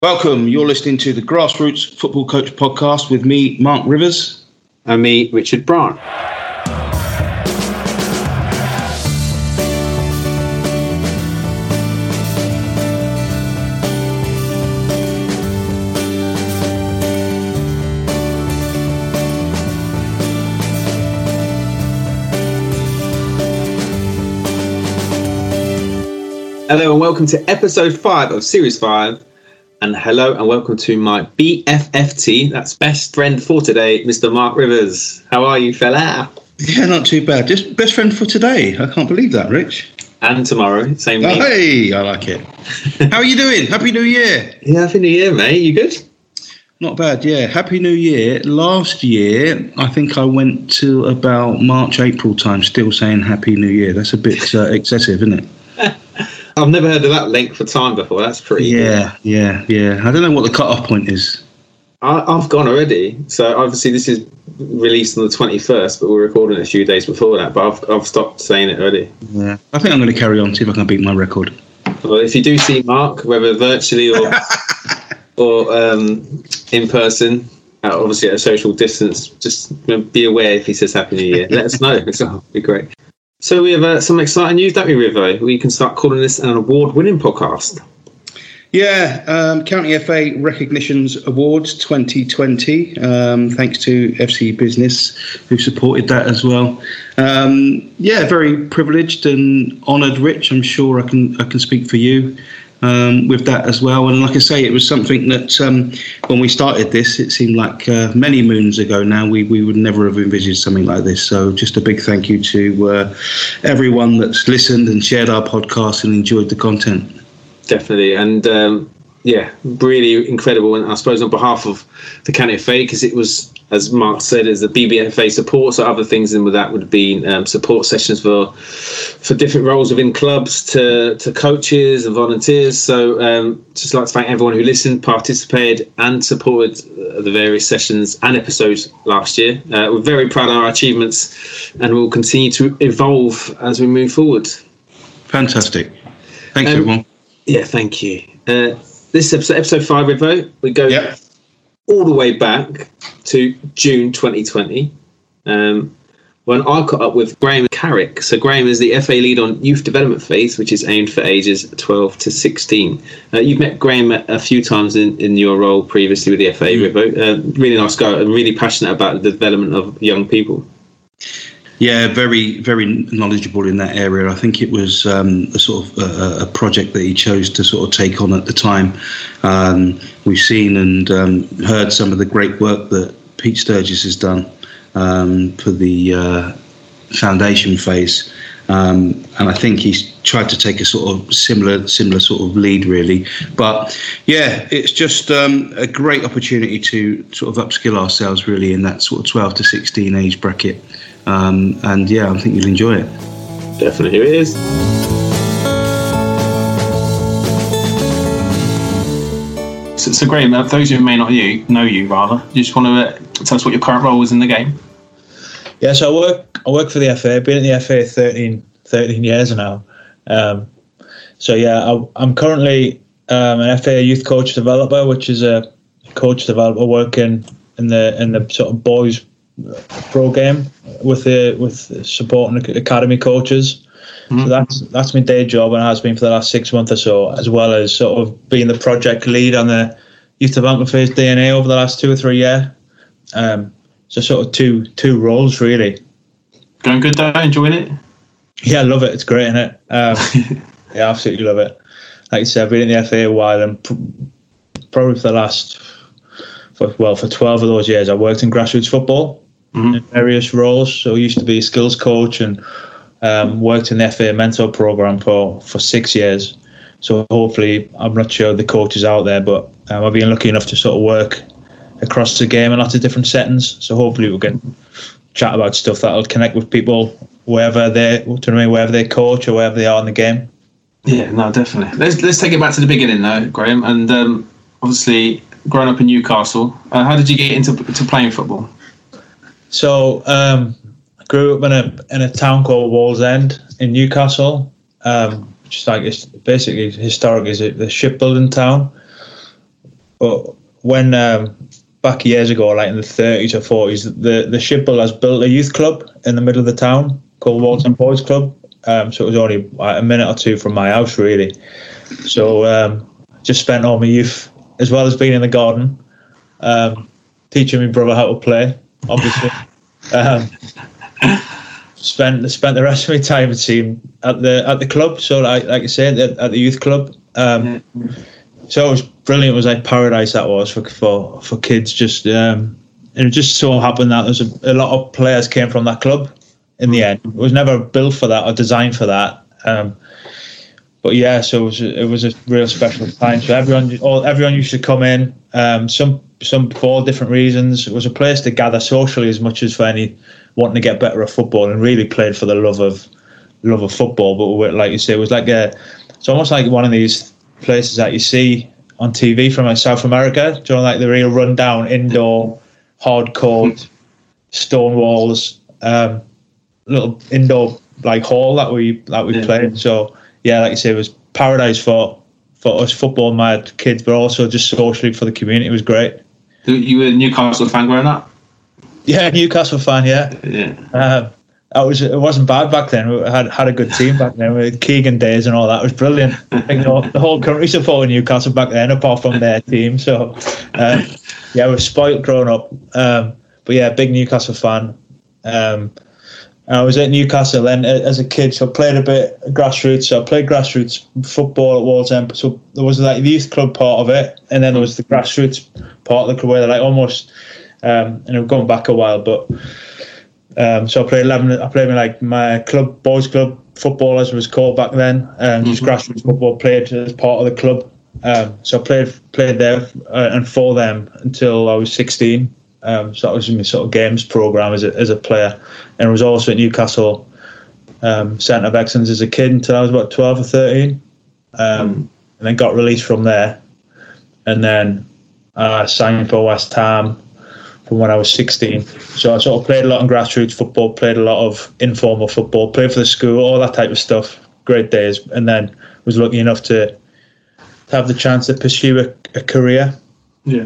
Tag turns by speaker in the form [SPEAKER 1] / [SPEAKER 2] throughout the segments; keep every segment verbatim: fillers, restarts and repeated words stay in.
[SPEAKER 1] Welcome. You're listening to the Grassroots Football Coach podcast with me, Mark Rivers.
[SPEAKER 2] And me, Richard Brandt. Hello and welcome to episode five of series five. And hello and welcome to my B F F T, that's best friend for today, Mister Mark Rivers. How are you, fella?
[SPEAKER 1] Yeah, not too bad. Just best friend for today. I can't believe that, Rich.
[SPEAKER 2] And tomorrow, same week.
[SPEAKER 1] Oh, hey, I like it. How are you doing? Happy New Year.
[SPEAKER 2] Yeah, Happy New Year, mate. You good?
[SPEAKER 1] Not bad, yeah. Happy New Year. Last year, I think I went to about March, April time still saying Happy New Year. That's a bit uh, excessive, isn't it?
[SPEAKER 2] I've never heard of that length of time before. That's pretty
[SPEAKER 1] Yeah, good. yeah, yeah. I don't know what the cut-off point is.
[SPEAKER 2] I, I've gone already. So obviously this is released on the twenty-first, but we're recording it a few days before that. But I've I've stopped saying it already.
[SPEAKER 1] Yeah, I think I'm going to carry on, see if I can beat my record.
[SPEAKER 2] Well, if you do see Mark, whether virtually or or um, in person, uh, obviously at a social distance, just be aware if he says Happy New Year. Let us know. It'll be great. So we have uh, some exciting news, don't we, Rivo? We can start calling this an award-winning podcast.
[SPEAKER 1] Yeah, um, County F A Recognitions Awards twenty twenty. Um, thanks to F C Business, who supported that as well. Um, yeah, very privileged and honoured, Rich. I'm sure I can I can speak for you um, with that as well. And like I say, it was something that um, when we started this, it seemed like uh, many moons ago now, we, we would never have envisaged something like this. So just a big thank you to uh, everyone that's listened and shared our podcast and enjoyed the content.
[SPEAKER 2] Definitely. And um, yeah, really incredible. And I suppose on behalf of the County F A, because it was, as Mark said, as the B B F A support, so other things in with that would be um, support sessions for for different roles within clubs to, to coaches and volunteers. So um, just like to thank everyone who listened, participated and supported the various sessions and episodes last year. Uh, we're very proud of our achievements and we'll continue to evolve as we move forward.
[SPEAKER 1] Fantastic. Thanks,
[SPEAKER 2] um,
[SPEAKER 1] everyone.
[SPEAKER 2] Yeah, thank you. Uh, this episode, episode five, Rivo, we go yep. all the way back to June twenty twenty, um, when I caught up with Graham Carrick. So Graham is the F A lead on Youth Development Phase, which is aimed for ages twelve to sixteen. Uh, you've met Graham a, a few times in, in your role previously with the F A, mm. Rivo. Uh, really nice guy and really passionate about the development of young people.
[SPEAKER 1] Yeah, very, very knowledgeable in that area. I think it was um, a sort of a, a project that he chose to sort of take on at the time. Um, we've seen and um, heard some of the great work that Pete Sturgis has done um, for the uh, foundation phase. Um, and I think he's tried to take a sort of similar, similar sort of lead, really. But yeah, it's just um, a great opportunity to sort of upskill ourselves, really, in that sort of twelve to sixteen age bracket. Um, and yeah, I think you'll enjoy it.
[SPEAKER 2] Definitely, here it is. So, so Graham, uh, those who may not you know you, rather, you just want to uh, tell us what your current role is in the game?
[SPEAKER 3] Yeah, so I work. I work for the F A. I've been in the F A thirteen, thirteen years now. Um, so yeah, I, I'm currently um, an F A youth coach developer, which is a coach developer working in the in the sort of boys program with the with supporting academy coaches. Mm-hmm. So that's that's my day job and has been for the last six months or so, as well as sort of being the project lead on the Youth Development Phase D N A over the last two or three years. Um, so sort of two two roles really.
[SPEAKER 2] Going good though, enjoying it?
[SPEAKER 3] Yeah, I love it. It's great, isn't it? Um, yeah, absolutely love it. Like I said, I've been in the F A a while, and pr- probably for the last for, well for twelve of those years, I worked in grassroots football. Mm-hmm. In various roles. So I used to be a skills coach and um, worked in the F A mentor program for, for six years. So hopefully, I'm not sure the coaches out there, but um, I've been lucky enough to sort of work across the game in lots of different settings. So hopefully we can chat about stuff that'll connect with people wherever they, wherever they coach or wherever they are in the game.
[SPEAKER 2] Yeah, no, definitely. Let's let's take it back to the beginning though, Graham. And um, obviously, growing up in Newcastle, uh, how did you get into to playing football?
[SPEAKER 3] So um, I grew up in a in a town called Wallsend in Newcastle, um, which is like it's basically historic is the shipbuilding town. but when um, back years ago, like in the thirties or forties, the the Shipbull has built a youth club in the middle of the town called Walton Boys Club. Um, so it was only like a minute or two from my house, really. So um, just spent all my youth, as well as being in the garden, um, teaching my brother how to play, obviously. um, spent spent the rest of my time, it seemed, at the at the club. So like like I said, at, at the youth club. Um, so it was brilliant. It was like paradise, that was, for for, for kids. Just um, and it just so happened that there's a, a lot of players came from that club. In the end, it was never built for that or designed for that. Um, but yeah, so it was a, it was a real special time. So everyone, all everyone used to come in. Um, some some for all different reasons. It was a place to gather socially as much as for any wanting to get better at football, and really played for the love of love of football. But like you say, it was like a it's almost like one of these places that you see on T V from like South America. Do you know, like the real rundown indoor, hardcore, stone walls. Um, little indoor like hall that we that we yeah. played. So yeah, like you say, it was paradise for for us football mad kids, but also just socially for the community. It was great.
[SPEAKER 2] You were a Newcastle fan growing up?
[SPEAKER 3] Yeah, Newcastle fan. Yeah,
[SPEAKER 2] yeah.
[SPEAKER 3] Um, I was. It wasn't bad back then. We had had a good team back then with Keegan days and all that. It was brilliant. I think, you know, the whole country supported Newcastle back then, apart from their team. So um, yeah, we were spoilt growing up. Um, but yeah, big Newcastle fan. Um, I was at Newcastle then as a kid, so I played a bit of grassroots. So I played grassroots football at Walton. So there was like the youth club part of it, and then there was the grassroots part of the club where they're like almost, um, and I'm going back a while, but um, so I played eleven. I played in like my club, boys club football as it was called back then, um, just mm-hmm. grassroots football. Played as part of the club, um, so I played played there uh, and for them until I was sixteen. Um, so that was my sort of games program as a as a player, and I was also at Newcastle um, Centre of Excellence as a kid until I was about twelve or thirteen, um, mm. and then got released from there, and then uh, signed for West Ham from when I was sixteen. So I sort of played a lot of grassroots football, played a lot of informal football, played for the school, all that type of stuff. Great days, and then was lucky enough to, to have the chance to pursue a, a career.
[SPEAKER 2] Yeah.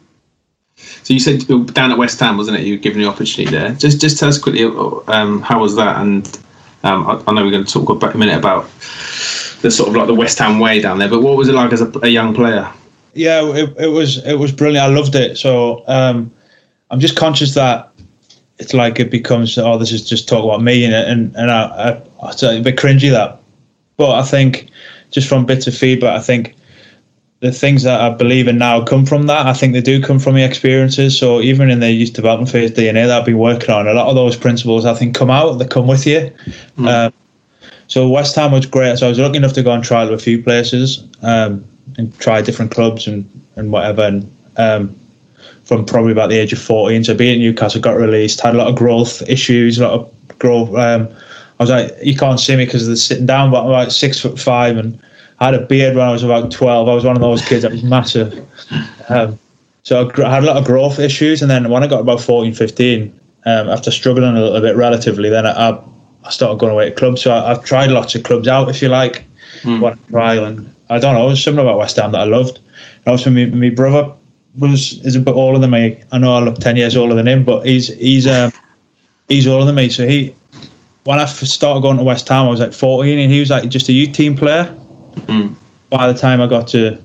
[SPEAKER 2] So you said down at West Ham, wasn't it? You were given the opportunity there. Just just tell us quickly, um, how was that? And um, I, I know we're going to talk about a minute about the sort of like the West Ham way down there. But what was it like as a, a young player?
[SPEAKER 3] Yeah, it, it was it was brilliant. I loved it. So um, I'm just conscious that it's like it becomes, oh, this is just talk about me, and and and I, I, it's a bit cringy that. But I think just from bits of feedback, I think the things that I believe in now come from that. I think they do come from the experiences. So even in the youth development phase D N A that I've been working on, a lot of those principles I think come out, they come with you. Mm. Um, so West Ham was great. So I was lucky enough to go and trial at a few places um, and try different clubs and, and whatever. And um, from probably about the age of fourteen, so being at Newcastle, got released, had a lot of growth issues, a lot of growth. Um, I was like, you can't see me because of the sitting down, but I'm about six foot five and I had a beard when I was about twelve. I was one of those kids that was massive. Um, so I had a lot of growth issues. And then when I got about fourteen, fifteen, um, after struggling a little bit relatively, then I, I started going away to clubs. So I, I've tried lots of clubs out, if you like. Mm. One trial, and I don't know, there's something about West Ham that I loved. And also, my, my brother was is a bit older than me. I know I look ten years older than him, but he's he's um, he's older than me. So he, when I started going to West Ham, I was like fourteen, and he was like just a youth team player. Mm. By the time I got to,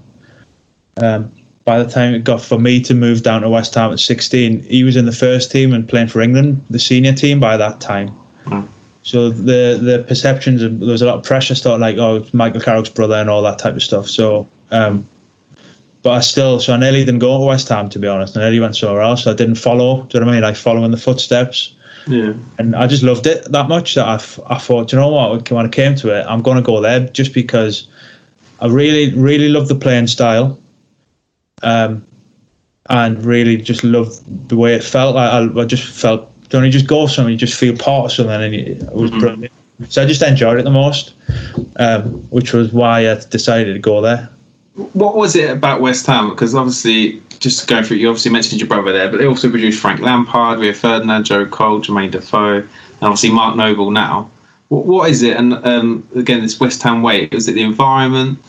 [SPEAKER 3] um, by the time it got for me to move down to West Ham at sixteen, he was in the first team and playing for England, the senior team by that time. Mm. So the the perceptions of, there was a lot of pressure, started like, oh, it's Michael Carrick's brother and all that type of stuff. So, um, but I still, so I nearly didn't go to West Ham, to be honest. I nearly went somewhere else. So I didn't follow. Do you know what I mean? Like following the footsteps.
[SPEAKER 2] Yeah.
[SPEAKER 3] And I just loved it that much that I, I thought, you know what, when I came to it, I'm going to go there just because I really, really love the playing style, um, and really just loved the way it felt. I, I just felt, don't you just go somewhere, you just feel part of something, and it was mm-hmm. brilliant. So I just enjoyed it the most, um, which was why I decided to go there.
[SPEAKER 2] What was it about West Ham? Because obviously, just going through, you obviously mentioned your brother there, but they also produced Frank Lampard, Rio Ferdinand, Joe Cole, Jermaine Defoe, and obviously Mark Noble now. What, what is it? And um, again, this West Ham way, is it the environment?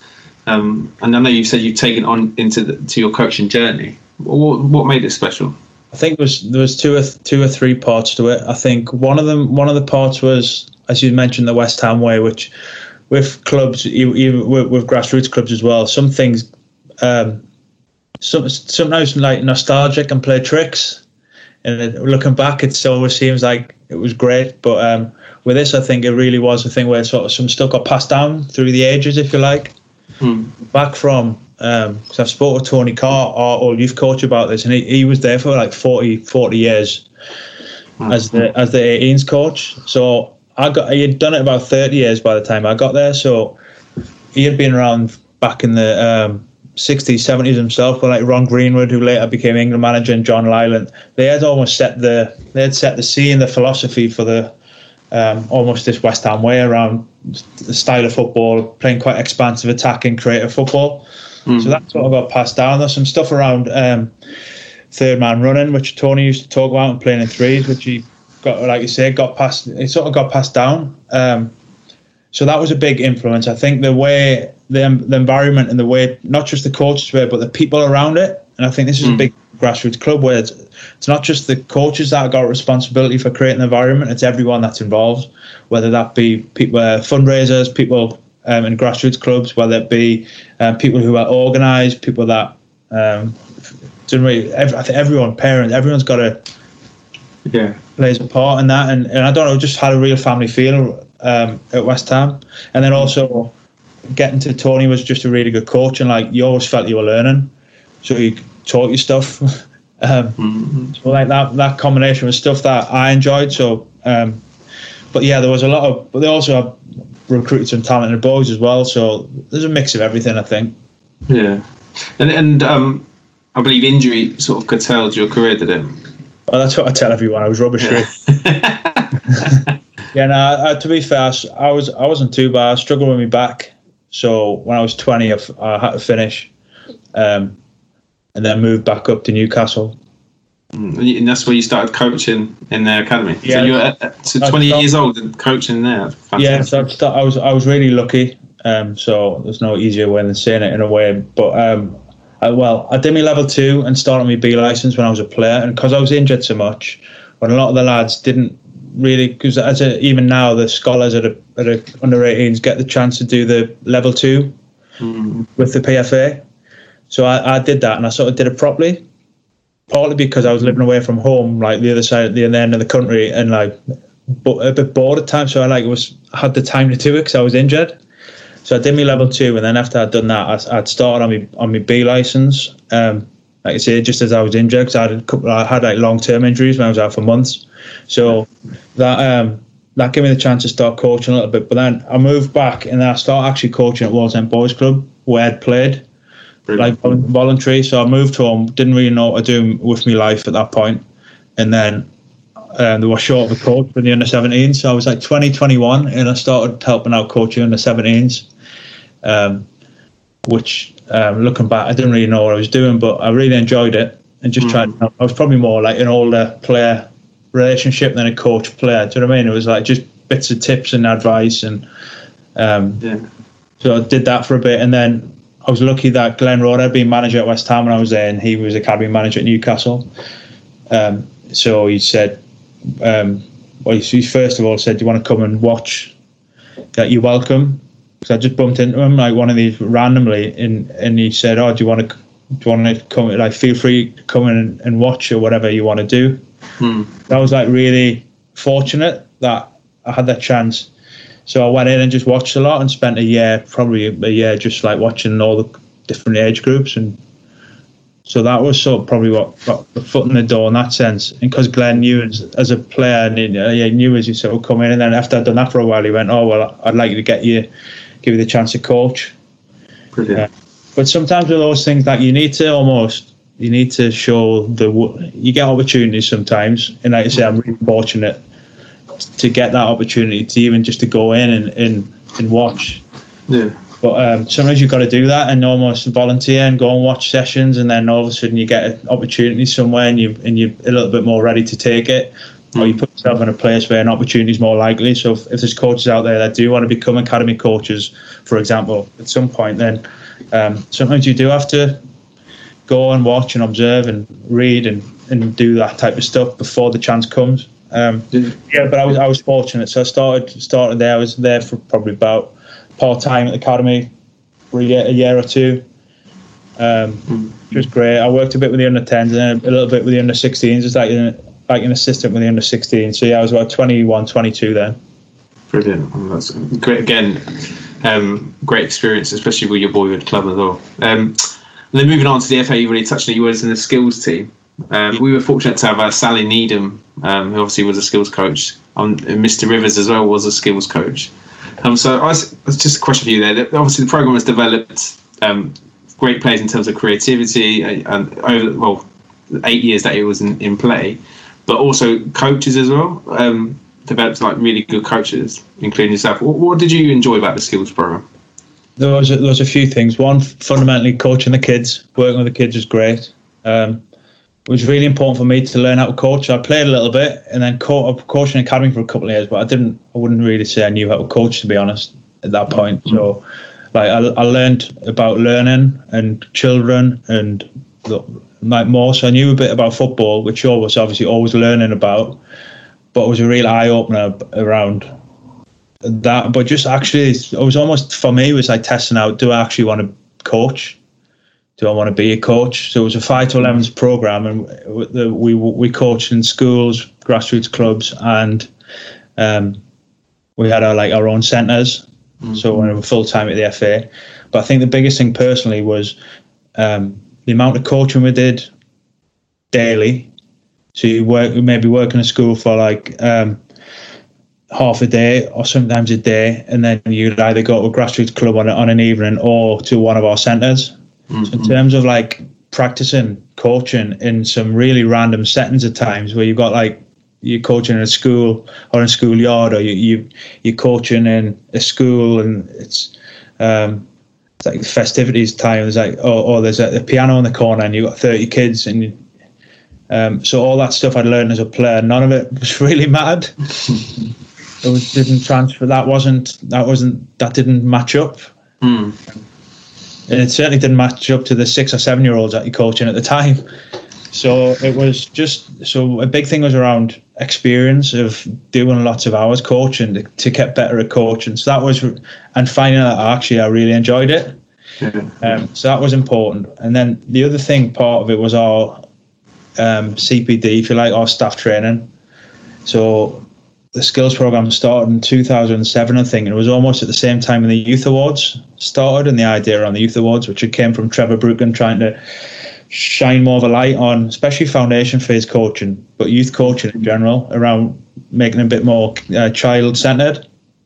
[SPEAKER 2] Um, and I know you said you've taken on into the, to your coaching journey. What, what made it special?
[SPEAKER 3] I think there was there was two or th- two or three parts to it. I think one of them one of the parts was, as you mentioned, the West Ham way, which with clubs, even with, with grassroots clubs as well, some things um, some, sometimes like nostalgic and play tricks. And it, looking back, it always seems like it was great. But um, with this, I think it really was a thing where sort of some stuff got passed down through the ages, if you like. Hmm. Back from, because um, I've spoken to Tony Carr, our old youth coach, about this, and he, he was there for like forty, forty years hmm. as the as the eighteens coach. So I got he had done it about thirty years by the time I got there. So he had been around back in the um, sixties, seventies himself, but like Ron Greenwood, who later became England manager, and John Lyland. They had almost set the they had set the scene, the philosophy for the um, almost this West Ham way around the style of football, playing quite expansive, attacking, creative football. Mm. So that's what I got passed down. There's some stuff around um, third man running, which Tony used to talk about, and playing in threes, which he got, like you say, got passed. It sort of got passed down. Um, so that was a big influence. I think the way the the environment and the way not just the coaches were, but the people around it. And I think this is mm. a big grassroots club where it's, it's not just the coaches that got responsibility for creating the environment, it's everyone that's involved, whether that be people, uh, fundraisers, people um, in grassroots clubs, whether it be um, people who are organised, people that um, really, every, I think everyone, parents, everyone's got to
[SPEAKER 2] yeah.
[SPEAKER 3] plays a part in that. And, and I don't know, just had a real family feel um, at West Ham. And then also getting to Tony was just a really good coach, and like you always felt you were learning. So he taught you stuff. um, mm-hmm. So like that that combination was stuff that I enjoyed. So, um, but yeah, there was a lot of. But they also have recruited some talented boys as well. So there's a mix of everything, I think.
[SPEAKER 2] Yeah, and and um, I believe injury sort of curtailed your career, did it?
[SPEAKER 3] Well, that's what I tell everyone. I was rubbish. Yeah. yeah. No. I, to be fair, I was I wasn't too bad. I struggled with my back. So when I was twenty, I, I had to finish. Um, and then moved back up to Newcastle.
[SPEAKER 2] Mm, and that's where you started coaching in their academy.
[SPEAKER 3] Yeah,
[SPEAKER 2] so you were at, so twenty started, years old and coaching there. Fantastic.
[SPEAKER 3] Yeah, so I'd start, I was I was really lucky. Um, so there's no easier way than saying it in a way. But um, I, well, I did my level two and started my B license when I was a player, and because I was injured so much, when a lot of the lads didn't really, because as a, even now the scholars at a, at a under eighteens get the chance to do the level two mm. with the P F A. So I, I did that, and I sort of did it properly, partly because I was living away from home, like the other side, the other end of the country, and like a bit bored at times. So I like was had the time to do it because I was injured. So I did my level two, and then after I'd done that, I, I'd started on my on my B license. Um, like I say, just as I was injured, because I had a couple, I had like long term injuries when I was out for months. So that um, that gave me the chance to start coaching a little bit. But then I moved back, and then I started actually coaching at Wallsend Boys Club, where I'd played. Like voluntary, so I moved home, didn't really know what to do with my life at that point, and then um, they were short of a coach for the under seventeens, so I was like twenty, twenty-one, and I started helping out coaching under seventeens, um, which um, looking back, I didn't really know what I was doing, but I really enjoyed it, and just mm. tried to help. I was probably more like an older player relationship than a coach player, do you know what I mean? It was like just bits of tips and advice, and um, yeah. so I did that for a bit, and then I was lucky that Glenn Roder had been manager at West Ham when I was there, and he was academy manager at Newcastle. Um, so he said, um, well, he first of all said, "Do you want to come and watch? That you're welcome." Because I just bumped into him like one of these randomly, and and he said, "Oh, do you want to? Do you want to come? Like, feel free to come in and watch or whatever you want to do." Hmm. I was like really fortunate that I had that chance. So I went in and just watched a lot and spent a year, probably a year, just like watching all the different age groups. And so that was sort of probably what got the foot in the door in that sense. And because Glenn knew as, as a player, and he, uh, he knew as he sort of come in. And then after I'd done that for a while, he went, "Oh, well, I'd like you to get you, give you the chance to coach." Brilliant. Uh, but sometimes with those things, like you need to almost, you need to show the, you get opportunities sometimes. And like I say, I'm really fortunate to get that opportunity to even just to go in and, and, and watch. Yeah. But um, sometimes you've got to do that and almost volunteer and go and watch sessions, and then all of a sudden you get an opportunity somewhere and you and you're a little bit more ready to take it, mm. or you put yourself in a place where an opportunity is more likely. So if, if there's coaches out there that do want to become academy coaches, for example, at some point, then um, sometimes you do have to go and watch and observe and read and, and do that type of stuff before the chance comes. Um, yeah, but I was I was fortunate. So I started started there. I was there for probably about part time at the academy for a year, a year or two. Um, which was great. I worked a bit with the under tens and a little bit with the under sixteens. Just like an, like an assistant with the under sixteen. So yeah, I was about twenty-one, twenty-two then.
[SPEAKER 2] Brilliant. Well, that's great. Again, um, great experience, especially with your boyhood club as well. Um, and then moving on to the F A, you already touched on it. You were in the skills team. Um, we were fortunate to have uh, Sally Needham, um, who obviously was a skills coach, um, and Mister Rivers as well was a skills coach. Um, so I was, it's just a question for you there. Obviously, the program has developed um, great players in terms of creativity, and over well, eight years that it was in, in play, but also coaches as well. Um, developed like really good coaches, including yourself. What, what did you enjoy about the skills program?
[SPEAKER 3] There was a, there was a few things. One, fundamentally, coaching the kids, working with the kids was great. Um, it was really important for me to learn how to coach. I played a little bit and then co- coaching academy for a couple of years, but I didn't. I wouldn't really say I knew how to coach, to be honest, at that point. Mm-hmm. So, like, I, I learned about learning and children and like more. So I knew a bit about football, which I was obviously always learning about, but it was a real eye opener around that. But just actually, it was almost for me it was like testing out: do I actually want to coach? Do I want to be a coach? So it was a five to elevens program, and we we coached in schools, grassroots clubs, and um, we had our like our own centres. Mm-hmm. So we were full time at the F A. But I think the biggest thing personally was um, the amount of coaching we did daily. So you work maybe work in a school for like um, half a day or sometimes a day, and then you'd either go to a grassroots club on a, on an evening or to one of our centres. Mm-hmm. So in terms of like practicing coaching in some really random settings at times where you've got like you're coaching in a school or in a schoolyard, or you, you you're coaching in a school and it's um it's like festivities time. There's like oh, oh there's a, a piano in the corner and you've got thirty kids, and you, um so all that stuff I'd learned as a player, none of it was really mattered. It was didn't transfer. That wasn't that wasn't that didn't match up. Mm. And it certainly didn't match up to the six or seven year olds that you're coaching at the time. So it was just, so a big thing was around experience of doing lots of hours coaching to, to get better at coaching. So that was, and finding that actually I really enjoyed it. Um, so that was important. And then the other thing, part of it was our um, C P D, if you like, our staff training. So the skills program started in two thousand seven, I think, and it was almost at the same time when the Youth Awards started, and the idea around the Youth Awards, which it came from Trevor Brucken trying to shine more of a light on, especially foundation phase coaching, but youth coaching in general, around making it a bit more uh, child-centred.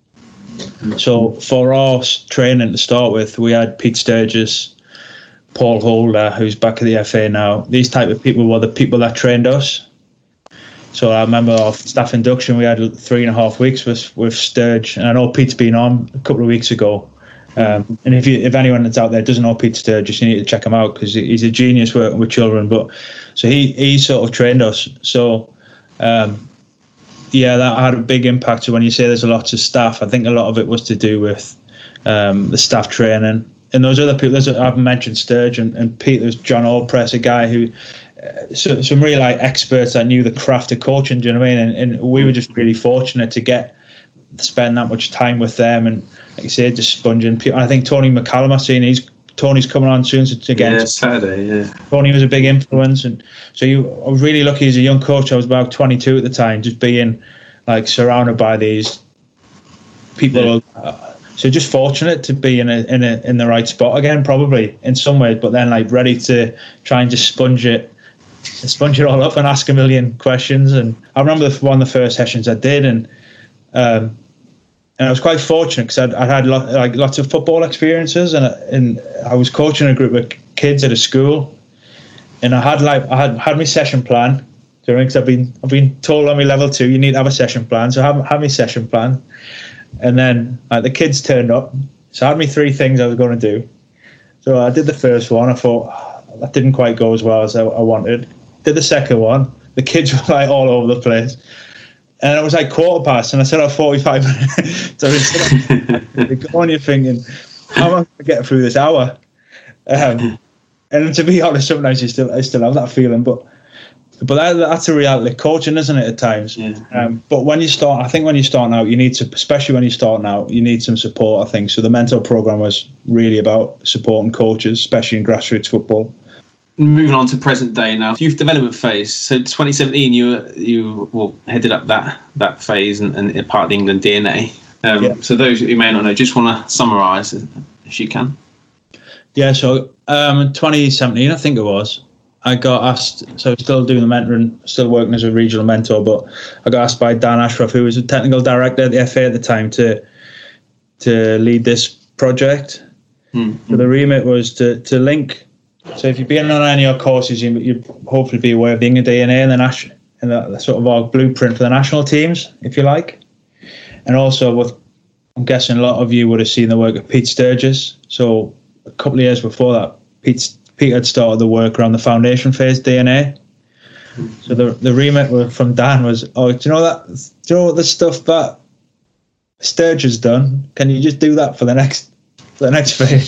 [SPEAKER 3] So for our training to start with, we had Pete Sturgis, Paul Holder, who's back at the F A now. These type of people were the people that trained us. So I remember our staff induction, we had three and a half weeks with, with Sturge. And I know Pete's been on a couple of weeks ago. Um, and if you, if anyone that's out there doesn't know Pete Sturgis, you need to check him out because he's a genius working with children. But so he, he sort of trained us. So, um, yeah, that had a big impact. So when you say there's a lot of staff, I think a lot of it was to do with um, the staff training. And those other people, there's, I've mentioned Sturge and, and Pete, there's John Allpress, a guy who, uh, so, some really like experts that knew the craft of coaching, do you know what I mean? And, and we were just really fortunate to get, spend that much time with them. And like you said, just sponging people. I think Tony McCallum, I've seen he's, Tony's coming on soon again.
[SPEAKER 2] Yeah, Saturday, yeah.
[SPEAKER 3] Tony was a big influence. And so you, I was really lucky as a young coach. I was about twenty-two at the time, just being like surrounded by these people. Yeah. Uh, so just fortunate to be in a, in a, in the right spot again, probably in some ways, but then like ready to try and just sponge it, sponge it all up and ask a million questions. And I remember the, one of the first sessions I did, and um, and I was quite fortunate because I'd, I'd had lot, like lots of football experiences, and and I was coaching a group of kids at a school, and I had like I had had my session plan. Because I've been I've been told on my level two you need to have a session plan, so I have had my session plan. And then uh, the kids turned up, so I had me three things I was going to do. So I did the first one. I thought oh, that didn't quite go as well as I, I wanted. Did the second one. The kids were like all over the place, and it was like quarter past, and I said, "Oh, forty-five minutes." So you go on, you're thinking, "How am I going to get through this hour?" Um, and to be honest, sometimes you still I still have that feeling, but but that, that's a reality coaching, isn't it? At times.
[SPEAKER 2] Yeah.
[SPEAKER 3] Um, but when you start, I think when you start out, you need to, especially when you start out, you need some support. I think so. The mentor program was really about supporting coaches, especially in grassroots football.
[SPEAKER 2] Moving on to present day now, youth development phase. So twenty seventeen, you you well headed up that that phase and, and part of the England D N A. Um, yeah. So those who may not know, just want to summarise if you can.
[SPEAKER 3] Yeah. So um, in twenty seventeen, I think it was, I got asked. So still doing the mentoring, still working as a regional mentor, but I got asked by Dan Ashworth, who was the technical director at the F A at the time, to to lead this project. Mm-hmm. So the remit was to to link. So if you've been on any of our courses, you you hopefully be aware of the England D N A and the national and the sort of our blueprint for the national teams, if you like. And also, with I'm guessing a lot of you would have seen the work of Pete Sturgis. So a couple of years before that, Pete Pete had started the work around the foundation phase D N A. So the the remit from Dan was, oh, do you know that? Do you know what the stuff that Sturgis done? Can you just do that for the next for the next phase?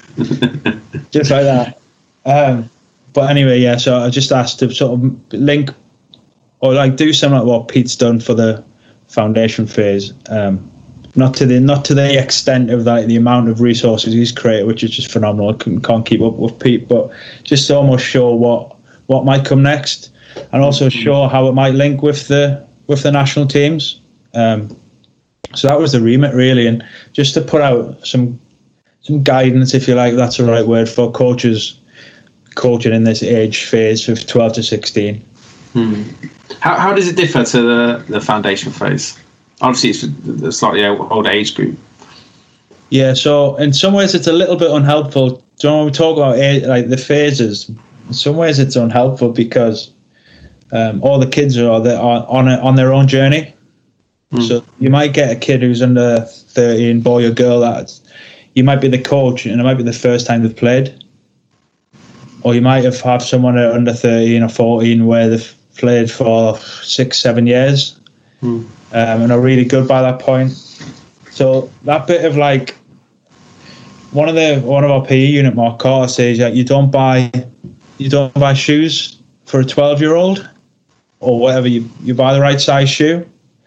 [SPEAKER 3] Just like that. Um, but anyway, yeah. So I just asked to sort of link or like do something like what Pete's done for the foundation phase. Um, not to the not to the extent of like the amount of resources he's created, which is just phenomenal. I couldn't, can't keep up with Pete, but just to almost show what what might come next, and also show how it might link with the with the national teams. Um, so that was the remit really, and just to put out some some guidance, if you like, that's the right word, for coaches coaching in this age phase of twelve to sixteen.
[SPEAKER 2] Hmm. How how does it differ to the, the foundation phase? Obviously, it's a slightly older age group.
[SPEAKER 3] Yeah, so in some ways it's a little bit unhelpful. Do you know when we talk about age, like the phases? In some ways it's unhelpful because um, all the kids are, are on a, on their own journey. Hmm. So you might get a kid who's under thirteen, boy or girl, that you might be the coach and it might be the first time they've played. Or you might have had someone at under thirteen or fourteen where they've played for six, seven years hmm. um, and are really good by that point. So that bit of like, one of the one of our P E unit, Mark Carter, says that you don't buy you don't buy shoes for a twelve-year-old or whatever. You you buy the right size shoe.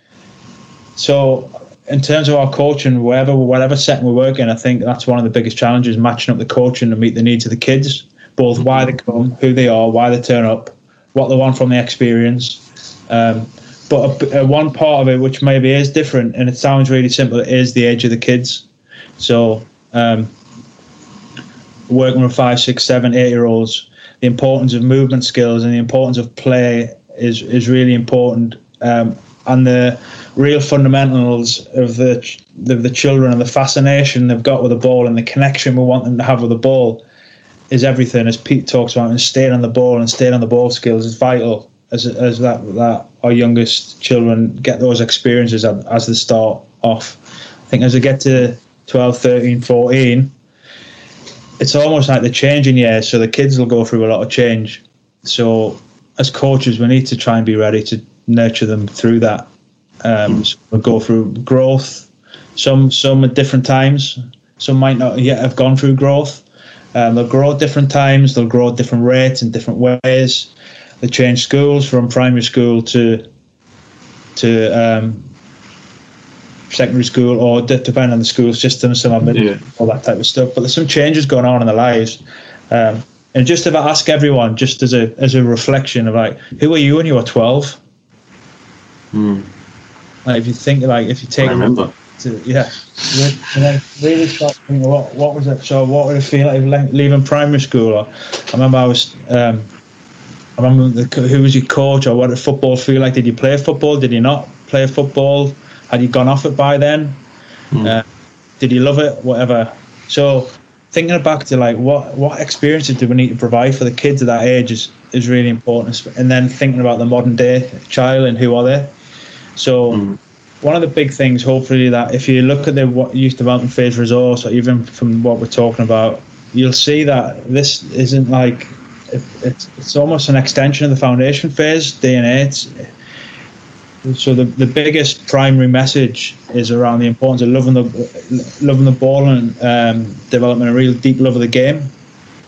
[SPEAKER 3] So in terms of our coaching, whatever whatever setting we work in, I think that's one of the biggest challenges: matching up the coaching to meet the needs of the kids. Both why they come, who they are, why they turn up, what they want from the experience. Um, but a, a one part of it, which maybe is different, and it sounds really simple, is the age of the kids. So um, working with five, six, seven, eight-year-olds, the importance of movement skills and the importance of play is is really important. Um, and the real fundamentals of the, the the children and the fascination they've got with the ball and the connection we want them to have with the ball is everything, as Pete talks about, and staying on the ball and staying on the ball skills is vital as as that that our youngest children get those experiences as, as they start off. I think as they get to twelve, thirteen, fourteen, it's almost like the changing years, so the kids will go through a lot of change. So as coaches, we need to try and be ready to nurture them through that. Um, so we'll go through growth, some some at different times, some might not yet have gone through growth. Um, they'll grow at different times, they'll grow at different rates in different ways. They change schools from primary school to to um, secondary school, or depending on the school system, some of it, yeah. all that type of stuff. But there's some changes going on in their lives. Um, and just if I ask everyone, just as a as a reflection of like, who were you when you were twelve?
[SPEAKER 2] Mm.
[SPEAKER 3] Like if you think, like if you take,
[SPEAKER 2] I remember.
[SPEAKER 3] To, yeah, and then really start thinking, what what was it? So what would it feel like leaving primary school? Or I remember I was, um, I remember the, who was your coach, or what did football feel like? Did you play football? Did you not play football? Had you gone off it by then? Mm. Uh, did you love it? Whatever. So thinking back to like what what experiences do we need to provide for the kids at that age is is really important. And then thinking about the modern day child and who are they? So. Mm. One of the big things, hopefully, that if you look at the youth development phase resource, or even from what we're talking about, you'll see that this isn't like it, it's it's almost an extension of the foundation phase D N A. It's, so the the biggest primary message is around the importance of loving the loving the ball and um, developing a real deep love of the game.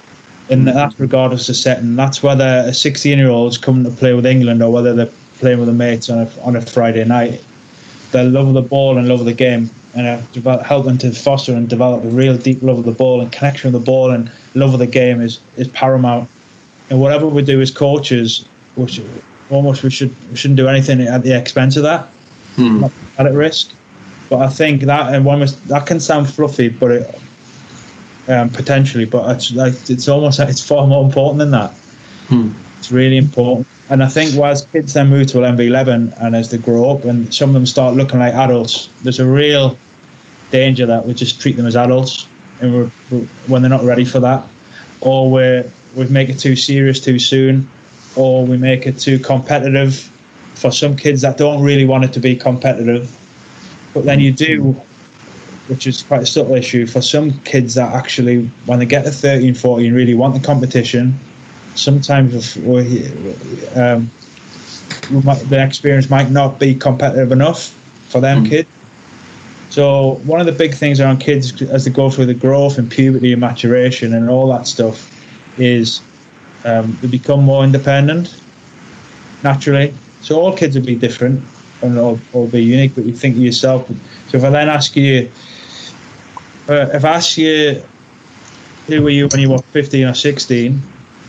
[SPEAKER 3] and that's regardless of setting. That's whether a sixteen-year-old's coming to play with England or whether they're playing with their mates on a, on a Friday night. Their love of the ball and love of the game, and uh, develop, helping to foster and develop a real deep love of the ball and connection with the ball and love of the game is, is paramount. And whatever we do as coaches, which almost we should we shouldn't do anything at the expense of that,
[SPEAKER 2] hmm.
[SPEAKER 3] not at risk. But I think that and one was, that can sound fluffy, but it, um, potentially, but it's like it's almost like it's far more important than that.
[SPEAKER 2] Hmm.
[SPEAKER 3] It's really important. And I think as kids then move to M V eleven and as they grow up and some of them start looking like adults, there's a real danger that we just treat them as adults and we're, we're, when they're not ready for that, or we we make it too serious too soon, or we make it too competitive for some kids that don't really want it to be competitive. But then you do, which is quite a subtle issue, for some kids that actually, when they get to thirteen, fourteen, really want the competition. Sometimes we, um, we might, the experience might not be competitive enough for them mm. kids. So one of the big things around kids as they go through the growth and puberty and maturation and all that stuff is um, they become more independent naturally. So all kids will be different and all, all be unique, but you think of yourself. So if I then ask you, uh, if I ask you, who were you when you were fifteen or sixteen?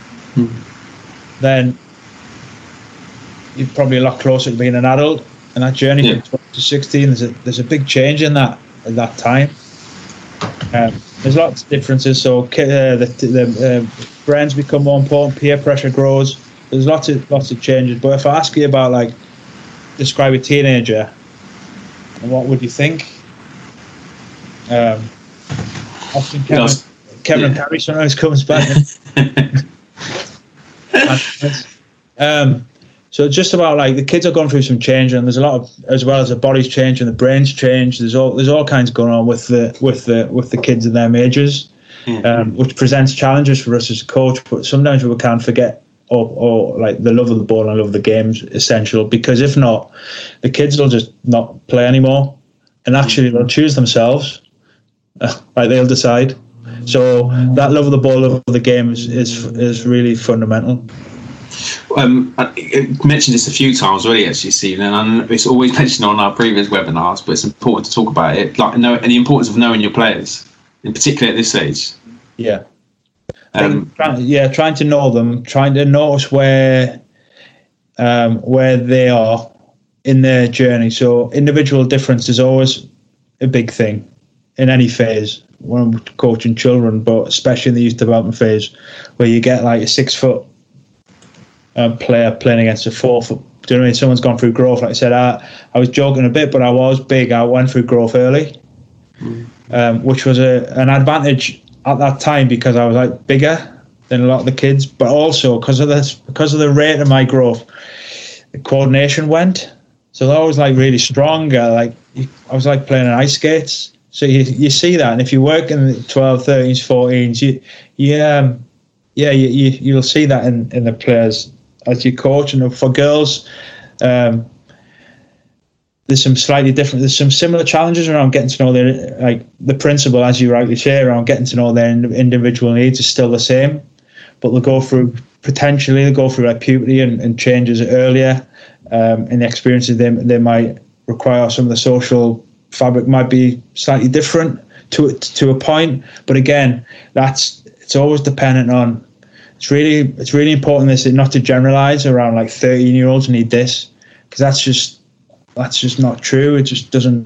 [SPEAKER 3] Then you're probably a lot closer to being an adult. And that journey yeah. from twelve to sixteen, there's a there's a big change in that at that time. Um, there's lots of differences. So uh, the the uh, brains become more important. Peer pressure grows. There's lots of lots of changes. But if I ask you about like describe a teenager, what would you think? Um, often Kevin, no, Kevin yeah. Parry sometimes comes back. um, so just about like the kids are going through some change, and there's a lot of, as well as the body's changed and the brain's changed. There's all there's all kinds going on with the with the with the kids in their ages, mm-hmm. um, which presents challenges for us as a coach. But sometimes we can't forget, or or like the love of the ball and love of the game is essential, because if not, the kids will just not play anymore, and actually they'll choose themselves, uh, like they'll decide. So that love of the ball, love of the game is is, is really fundamental.
[SPEAKER 2] Um, I mentioned this a few times already, actually, Stephen, and it's always mentioned on our previous webinars, but it's important to talk about it. Like, know, and the importance of knowing your players, in particular at this age.
[SPEAKER 3] Yeah.
[SPEAKER 2] Um,
[SPEAKER 3] try, yeah, trying to know them, trying to notice where um, where they are in their journey. So individual difference is always a big thing in any phase when I'm coaching children, but especially in the youth development phase, where you get like a six foot uh, player playing against a four foot. Do you know what I mean? Someone's gone through growth. Like I said, I, I was joking a bit, but I was big. I went through growth early, um, which was a, an advantage at that time because I was like bigger than a lot of the kids, but also because of this, because of the rate of my growth, the coordination went. So I was like really strong. Uh, like I was like playing on ice skates. So you you see that, and if you work in the twelve, thirteens, fourteens, you you um, yeah you, you you'll see that in, in the players as you coach. And for girls, um, there's some slightly different. There's some similar challenges around getting to know their, like the principle, as you rightly say, around getting to know their individual needs is still the same, but they'll go through potentially they'll go through like puberty and, and changes earlier, um, and the experiences they they might require. Some of the social fabric might be slightly different to to a point, but again, that's it's always dependent on. It's really it's really important this not to generalize around like thirteen year olds need this, because that's just that's just not true. It just doesn't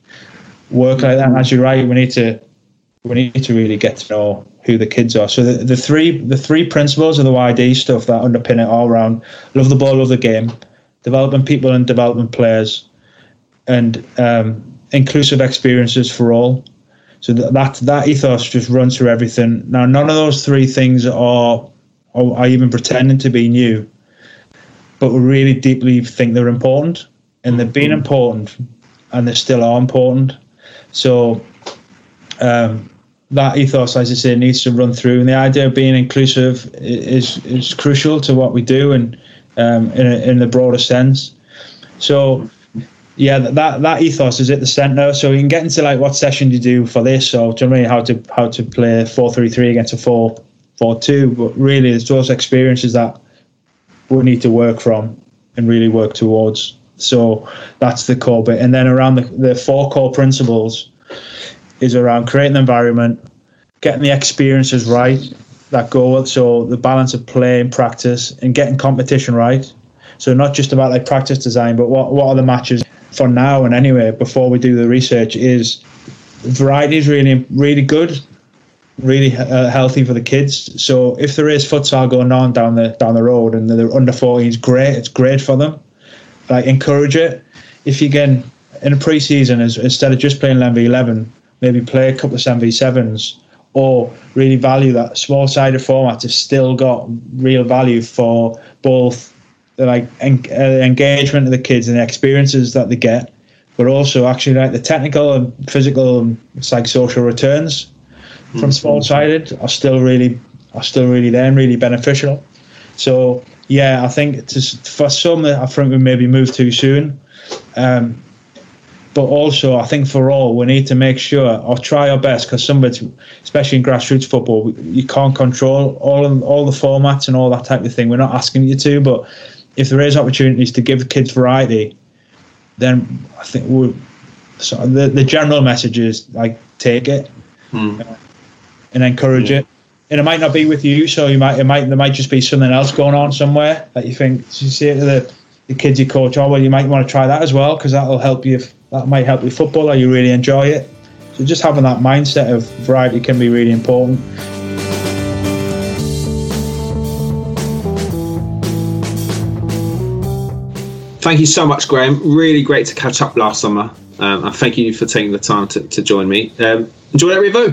[SPEAKER 3] work like that. And as you're right, we need to we need to really get to know who the kids are. So the, the three the three principles of the Y D stuff that underpin it all around love the ball, love the game, developing people and developing players, and um, inclusive experiences for all. So that, that that ethos just runs through everything. Now, none of those three things are, are, are even pretending to be new, but we really deeply think they're important, and they've been important, and they still are important. So um, that ethos, as I say, needs to run through. And the idea of being inclusive is is crucial to what we do, and um, in a, in the broader sense. So. Yeah, that that ethos is at the centre. So you can get into like what session you do for this, or do you know what I mean, how to how to play four three three against a four for too. But really, it's those experiences that we need to work from and really work towards. So that's the core bit. And then around the, the four core principles is around creating the environment, getting the experiences right that go with, so the balance of play and practice, and getting competition right. So not just about like practice design, but what, what are the matches for now and anyway, before we do the research, is variety is really, really good, really uh, healthy for the kids. So if there is futsal going on down the down the road and they're under fourteens, great, it's great for them. Like, encourage it. If you can, in a pre-season, as, instead of just playing eleven v eleven, maybe play a couple of seven v sevens, or really value that small-sided format has still got real value for both the like en- uh, engagement of the kids and the experiences that they get, but also actually like the technical and physical and psychosocial returns mm-hmm. from small-sided are still really are still really there and really beneficial. So yeah, I think it's, for some, I think we maybe moved too soon. Um, But also, I think for all, we need to make sure or try our best, because some of it, especially in grassroots football, you can't control all of, all the formats and all that type of thing. We're not asking you to, but if there is opportunities to give kids variety, then I think we so the the general message is like take it mm. uh, and encourage yeah. it. And it might not be with you, so you might it might there might just be something else going on somewhere that you think. So you say to the, the kids you coach, oh well, you might want to try that as well, because that'll help you. If, That might help with football, or you really enjoy it. So just having that mindset of variety can be really important.
[SPEAKER 2] Thank you so much, Graham. Really great to catch up last summer. Um, and thank you for taking the time to, to join me. Um, enjoy that Revo.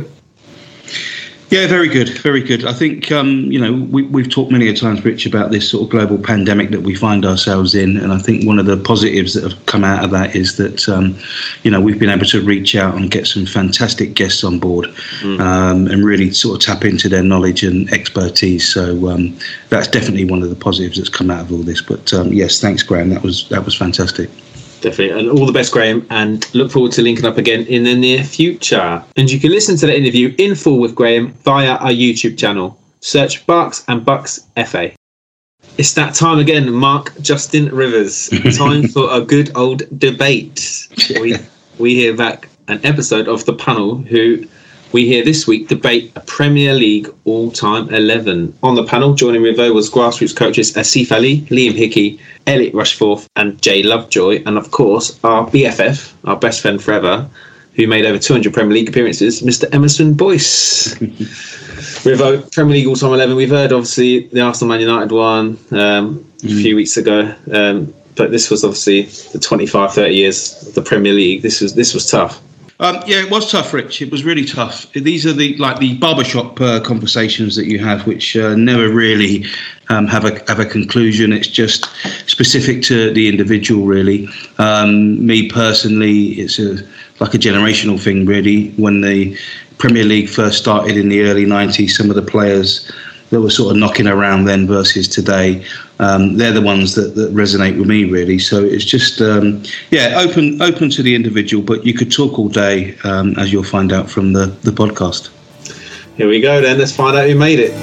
[SPEAKER 1] Yeah, very good, very good. I think, um, you know, we, we've talked many a times, Rich, about this sort of global pandemic that we find ourselves in. And I think one of the positives that have come out of that is that, um, you know, we've been able to reach out and get some fantastic guests on board mm. um, and really sort of tap into their knowledge and expertise. So um, that's definitely one of the positives that's come out of all this. But um, yes, thanks, Graham. That was that was fantastic.
[SPEAKER 2] Definitely. And all the best, Graham, and look forward to linking up again in the near future. And you can listen to the interview in full with Graham via our YouTube channel. Search Bucks and Bucks F A. It's that time again, Mark Justin Rivers. Time for a good old debate. We we hear back an episode of The Panel, who we hear this week debate a Premier League all-time eleven. On the panel, joining Rivo was grassroots coaches Asif Ali, Liam Hickey, Elliot Rushforth and Jay Lovejoy, and of course our B F F, our best friend forever, who made over two hundred Premier League appearances, Mister Emerson Boyce. Rivo, Premier League all-time eleven. We've heard obviously the Arsenal Man United one um, a mm. few weeks ago, um, but this was obviously the twenty-five, thirty years of the Premier League. This was this was tough.
[SPEAKER 1] Um, yeah, it was tough, Rich. It was really tough. These are the like the barbershop uh, conversations that you have, which uh, never really um, have a have a conclusion. It's just specific to the individual, really. Um, me personally, it's a like a generational thing, really. When the Premier League first started in the early nineties, some of the players that were sort of knocking around then versus today, um, they're the ones that, that resonate with me, really. So it's just, um, yeah, open open to the individual, but you could talk all day, um, as you'll find out from the, the podcast.
[SPEAKER 2] Here we go then, let's find out who made it.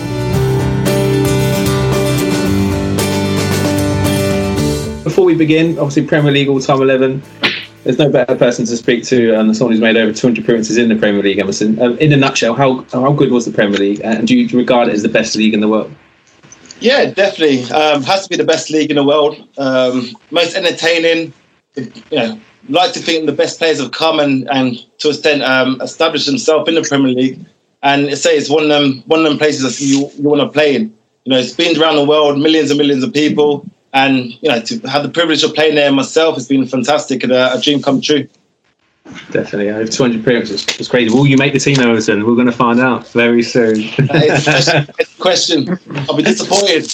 [SPEAKER 2] Before we begin, obviously Premier League all-time eleven, there's no better person to speak to um, than someone who's made over two hundred appearances in the Premier League, Emerson. Um, in a nutshell, how how good was the Premier League, and do you regard it as the best league in the world?
[SPEAKER 4] Yeah, definitely. Um, has to be the best league in the world. Um, most entertaining. You know, like to think the best players have come and, and to an extent um, established themselves in the Premier League. And I say it's one of them one of them places that you you want to play in. You know, it's been around the world, millions and millions of people. And, you know, to have the privilege of playing there myself has been fantastic and a, a dream come true.
[SPEAKER 2] Definitely. Over two hundred appearances. It's crazy. Will you make the team, Emerson? We're going to find out very soon.
[SPEAKER 4] That is a question. I'll be disappointed.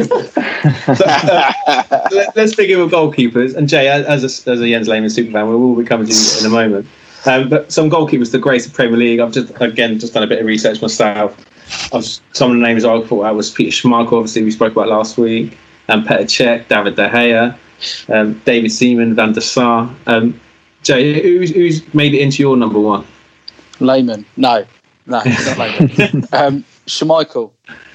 [SPEAKER 2] Let's begin with goalkeepers. And Jay, as a, as a Jens Lehmann superfan, we will be coming to you in a moment. Um, but some goalkeepers to grace the Premier League. I've just, again, just done a bit of research myself. I've, some of the names I thought out was Peter Schmeichel, obviously, we spoke about last week. Um, Petr Cech, David De Gea, um, David Seaman, Van der Sar. Um, Jay, who's, who's made it into your number one?
[SPEAKER 5] Lehmann. No, no, it's not Lehmann. um, Schmeichel.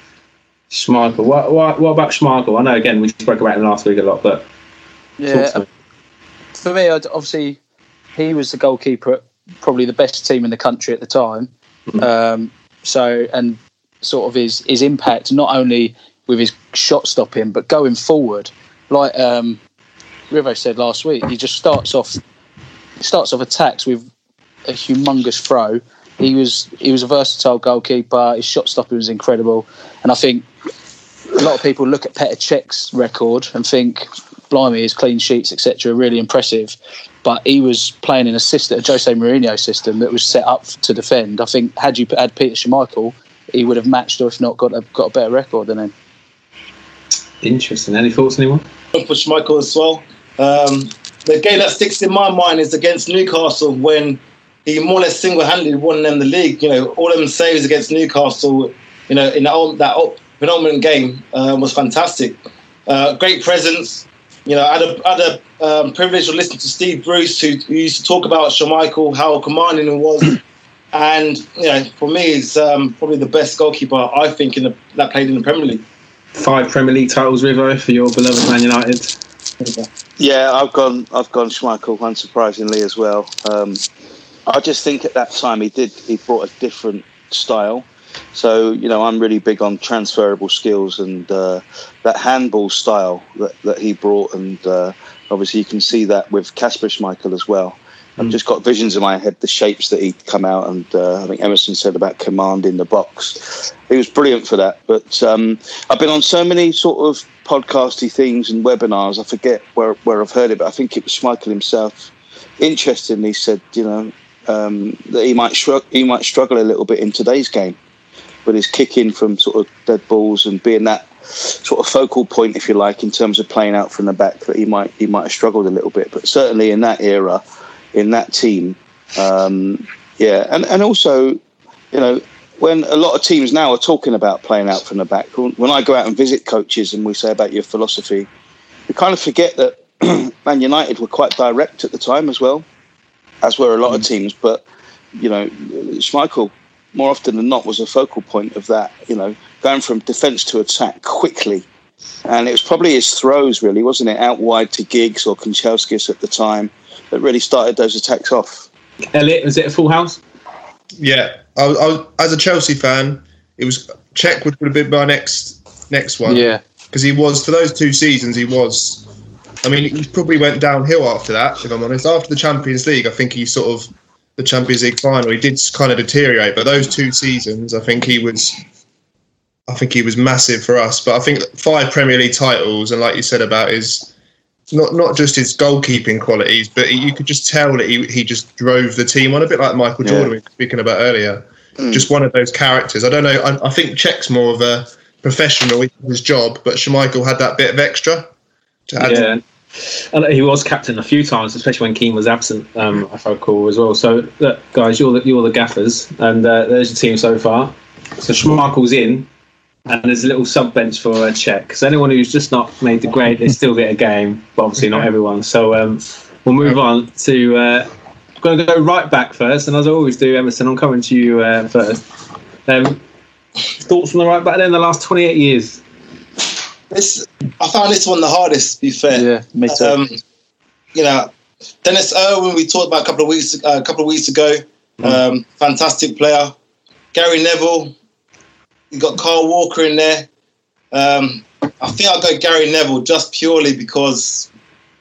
[SPEAKER 2] Schmeichel. What, what, what about Schmeichel? I know, again, we spoke about him last week a lot, but...
[SPEAKER 5] Yeah, me. For me, obviously, he was the goalkeeper at probably the best team in the country at the time. Mm-hmm. Um, so, and sort of his, his impact, not only with his shot stopping, but going forward, like um, Rivo said last week, he just starts off starts off attacks with a humongous throw. He was he was a versatile goalkeeper. His shot stopping was incredible, and I think a lot of people look at Petr Cech's record and think, blimey, his clean sheets, et cetera, are really impressive. But he was playing in a system, a Jose Mourinho system that was set up to defend. I think had you had Peter Schmeichel, he would have matched, or if not, got a, got a better record than him.
[SPEAKER 2] Interesting. Any thoughts, anyone?
[SPEAKER 4] For Schmeichel as well. Um, the game that sticks in my mind is against Newcastle when he more or less single-handedly won them the league. You know, all them saves against Newcastle, you know, in that, that penultimate game uh, was fantastic. Uh, great presence. You know, I had a, I had a um, privilege of listening to Steve Bruce, who, who used to talk about Schmeichel, how commanding he was. And, you know, for me, he's um, probably the best goalkeeper, I think, in the, that played in the Premier League.
[SPEAKER 2] Five Premier League titles, Rivo, for your beloved Man United.
[SPEAKER 6] Yeah, I've gone I've gone Schmeichel, unsurprisingly, as well. Um, I just think at that time he did he brought a different style. So, you know, I'm really big on transferable skills and uh, that handball style that, that he brought. And uh, obviously you can see that with Kasper Schmeichel as well. I've mm. just got visions in my head, the shapes that he'd come out. And uh, I think Emerson said about command in the box. He was brilliant for that. But um, I've been on so many sort of podcasty things and webinars. I forget where, where I've heard it, but I think it was Schmeichel himself. Interestingly said, you know, um, that he might shrug, he might struggle a little bit in today's game. But his kicking from sort of dead balls and being that sort of focal point, if you like, in terms of playing out from the back, that he might he might have struggled a little bit. But certainly in that era, in that team, um, yeah, and and also, you know, when a lot of teams now are talking about playing out from the back, when I go out and visit coaches and we say about your philosophy, we kind of forget that Man United were quite direct at the time as well, as were a lot mm. of teams. But you know, Schmeichel, more often than not, was a focal point of that, you know, going from defence to attack quickly. And it was probably his throws, really, wasn't it, out wide to Giggs or Kanchelskis at the time, that really started those attacks off.
[SPEAKER 2] Elliot, was it a full house?
[SPEAKER 7] Yeah. I was, I was, as a Chelsea fan, it was Cech would have been my next next one.
[SPEAKER 5] Yeah.
[SPEAKER 7] Because he was, for those two seasons, he was... I mean, he probably went downhill after that, if I'm honest. After the Champions League, I think he sort of... the Champions League final, he did kind of deteriorate, but those two seasons, I think he was, I think he was massive for us. But I think five Premier League titles, and like you said about his, not not just his goalkeeping qualities, but you could just tell that he he just drove the team on, a bit like Michael yeah. Jordan we were speaking about earlier. Mm. Just one of those characters. I don't know. I, I think Cech's more of a professional in his job, but Schmeichel had that bit of extra to add.
[SPEAKER 2] Yeah. And he was captain a few times, especially when Keane was absent, um, if I recall as well. So, look, guys, you're the, you're the gaffers, and uh, there's your team so far. So Schmeichel's in, and there's a little sub bench for a check. So anyone who's just not made the grade, they still get a game, but obviously not everyone. So um, we'll move on to. Uh, I'm going to go right back first, and as I always do, Emerson, I'm coming to you uh, first. Um, thoughts from the right back there in the last twenty-eight years?
[SPEAKER 4] This, I found this one the hardest, to be fair.
[SPEAKER 5] Yeah, me too.
[SPEAKER 4] Um, you know, Dennis Irwin, we talked about a couple of weeks uh, a couple of weeks ago. Mm. Um, fantastic player. Gary Neville. You got Carl Walker in there. Um, I think I'll go Gary Neville just purely because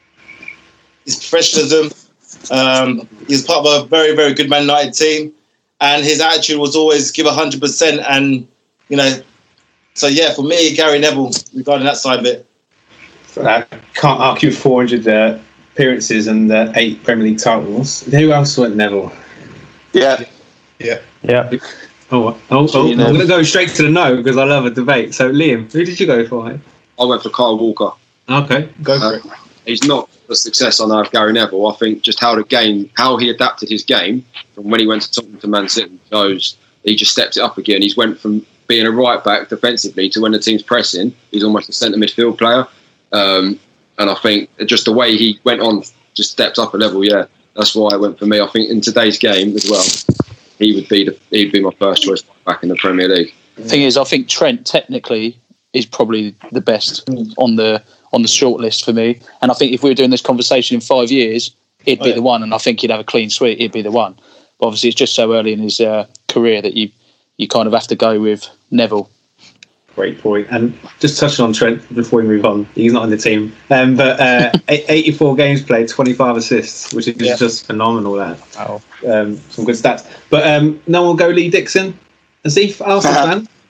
[SPEAKER 4] his professionalism. Um, he's part of a very, very good Man United team, and his attitude was always give a hundred percent. And you know. So, yeah, for me, Gary Neville, regarding that side of it.
[SPEAKER 2] Uh, can't argue four hundred uh, appearances and uh, eight Premier League titles. Who else went Neville?
[SPEAKER 6] Yeah.
[SPEAKER 7] Yeah.
[SPEAKER 3] Yeah.
[SPEAKER 2] Oh, oh, oh I'm going to go straight to the no because I love a debate. So, Liam, who did you go for? Mate?
[SPEAKER 8] I went for Kyle Walker.
[SPEAKER 2] Okay, go for uh, it.
[SPEAKER 8] He's not the success I know of Gary Neville. I think just how the game, how he adapted his game from when he went to Tottenham to Man City shows he just stepped it up again. He's went from being a right back defensively to when the team's pressing, he's almost a centre midfield player. Um, and I think just the way he went on just stepped up a level. Yeah, that's why it went for me. I think in today's game as well, he would be the he'd be my first choice back in the Premier League.
[SPEAKER 5] Thing is, I think Trent technically is probably the best on the on the short list for me. And I think if we were doing this conversation in five years, he'd be oh, yeah. the one. And I think he'd have a clean sweep. He'd be the one. But obviously, it's just so early in his uh, career that you you kind of have to go with Neville.
[SPEAKER 2] Great point. And just touching on Trent before we move on, he's not in the team. Um, but uh, eighty-four games played, twenty-five assists, which is yeah. just phenomenal. That
[SPEAKER 5] oh.
[SPEAKER 2] um, some good stats. But um, no one will go Lee Dixon. Azif, Arsenal uh-huh. fan?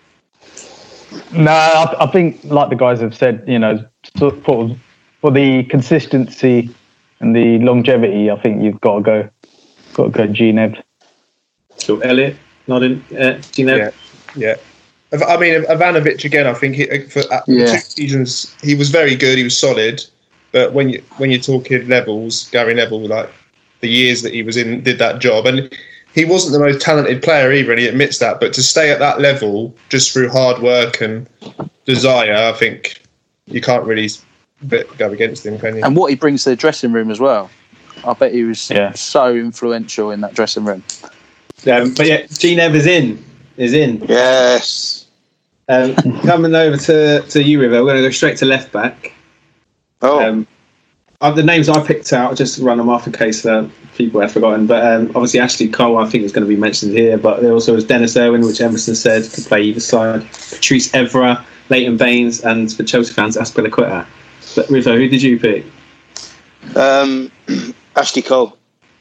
[SPEAKER 9] No, I, I think, like the guys have said, you know, for, for the consistency and the longevity, I think you've got to go, got to go G Nev.
[SPEAKER 2] So Elliot, not in uh, G Nev.
[SPEAKER 7] Yeah, yeah. I mean, Ivanovic again. I think he, for uh, yeah. two seasons he was very good. He was solid, but when you when you're talking levels, Gary Neville, like the years that he was in, did that job, and he wasn't the most talented player either, and he admits that. But to stay at that level just through hard work and desire, I think you can't really go against him, can you?
[SPEAKER 5] And what he brings to the dressing room as well. I bet he was yeah. so influential in that dressing room.
[SPEAKER 2] Um, but yeah, G Nev is in. Is in.
[SPEAKER 6] Yes.
[SPEAKER 2] Um, coming over to, to you, River, we're going to go straight to left back.
[SPEAKER 6] Oh.
[SPEAKER 2] Um, uh, the names I picked out, just to run them off in case uh, people have forgotten. But um, obviously, Ashley Cole, I think, is going to be mentioned here. But there also was Dennis Irwin, which Emerson said could play either side. Patrice Evra, Leighton Baines, and for Chelsea fans, Azpilicueta. But River, who did you pick?
[SPEAKER 6] Um, Ashley Cole.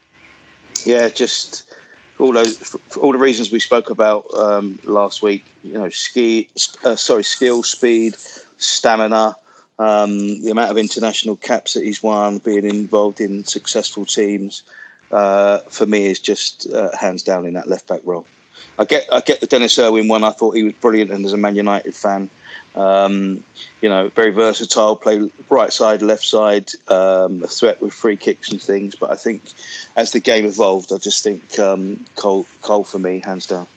[SPEAKER 6] Yeah, just. All those, for all the reasons we spoke about um, last week, you know, ski, uh, sorry, skill, speed, stamina, um, the amount of international caps that he's won, being involved in successful teams, uh, for me is just uh, hands down in that left back role. I get, I get the Dennis Irwin one. I thought he was brilliant, and as a Man United fan, um, you know, very versatile. Play right side, left side, um, a threat with free kicks and things. But I think as the game evolved, I just think um, Cole, Cole for me, hands down.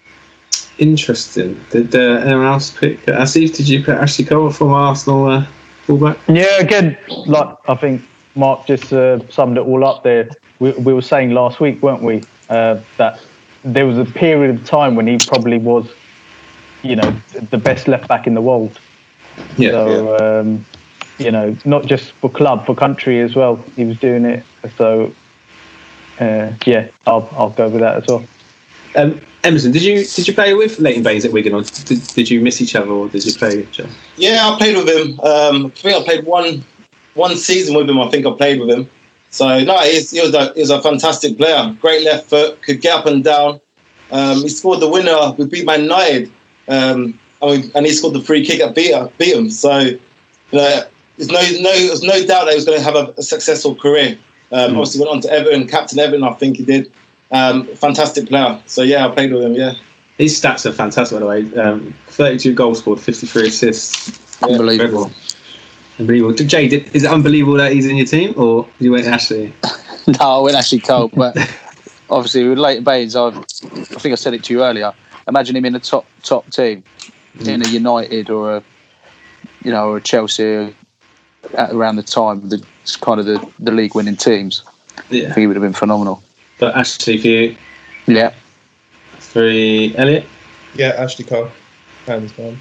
[SPEAKER 2] Interesting. Did uh, anyone else pick? Asif, did you pick Ashley Cole from Arsenal uh, fullback?
[SPEAKER 9] Yeah, again, like I think Mark just uh, summed it all up there. We, we were saying last week, weren't we, uh, that there was a period of time when he probably was, you know, the best left back in the world.
[SPEAKER 2] Yeah.
[SPEAKER 9] So, yeah. Um, you know, not just for club, for country as well. He was doing it. So, uh, yeah, I'll I'll go with that as well.
[SPEAKER 2] Um, Emerson, did you did you play with Leighton Baines at Wigan, or did, did you miss each other, or did you play each other?
[SPEAKER 4] Yeah, I played with him. Um, I think I played one one season with him. I think I played with him. So no, he's, he was a he was a fantastic player. Great left foot, could get up and down. Um, he scored the winner. We beat Man United, um, and, we, and he scored the free kick that beat beat him. So you know, there's no no there's no doubt that he was going to have a, a successful career. Um, mm. Obviously, went on to Everton, captain Everton, I think he did. Um, fantastic player. So yeah, I played with him. Yeah,
[SPEAKER 2] his stats are fantastic. By the way, um, thirty-two goals scored, fifty-three assists.
[SPEAKER 5] Yeah, unbelievable.
[SPEAKER 2] Unbelievable. Jay, did, is it unbelievable that he's in your team, or you went Ashley?
[SPEAKER 5] No, I went Ashley Cole, but obviously with Leighton Baines, I've, I think I said it to you earlier. Imagine him in a top top team, mm. in a United or a, you know, or a Chelsea at around the time, the kind of the, the league winning teams.
[SPEAKER 2] Yeah,
[SPEAKER 5] I think he would have been phenomenal.
[SPEAKER 2] But Ashley, for you,
[SPEAKER 5] yeah,
[SPEAKER 2] three. Elliot,
[SPEAKER 7] yeah, Ashley Cole, hands down.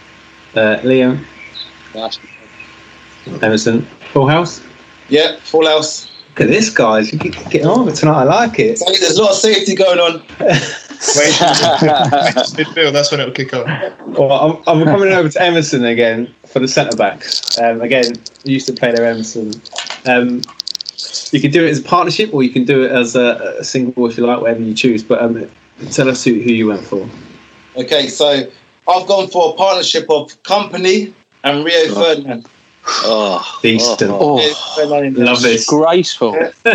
[SPEAKER 2] Uh, Liam,
[SPEAKER 8] Ashley.
[SPEAKER 2] Emerson, Full House.
[SPEAKER 4] Yeah, Full House.
[SPEAKER 2] Look at this, guys. You get, get on with it tonight. I like it.
[SPEAKER 4] There's a lot of safety going on.
[SPEAKER 7] Wait, midfield. That's when it'll kick off.
[SPEAKER 2] Well, I'm, I'm coming over to Emerson again for the centre backs. Um, again, used to play there, Emerson. Um, you can do it as a partnership, or you can do it as a, a single, if you like, whatever you choose. But um, tell us who, who you went for.
[SPEAKER 4] Okay, so I've gone for a partnership of Company and Rio oh. Ferdinand.
[SPEAKER 2] Oh, decent.
[SPEAKER 5] Oh, oh.
[SPEAKER 2] Love this.
[SPEAKER 5] Disgraceful.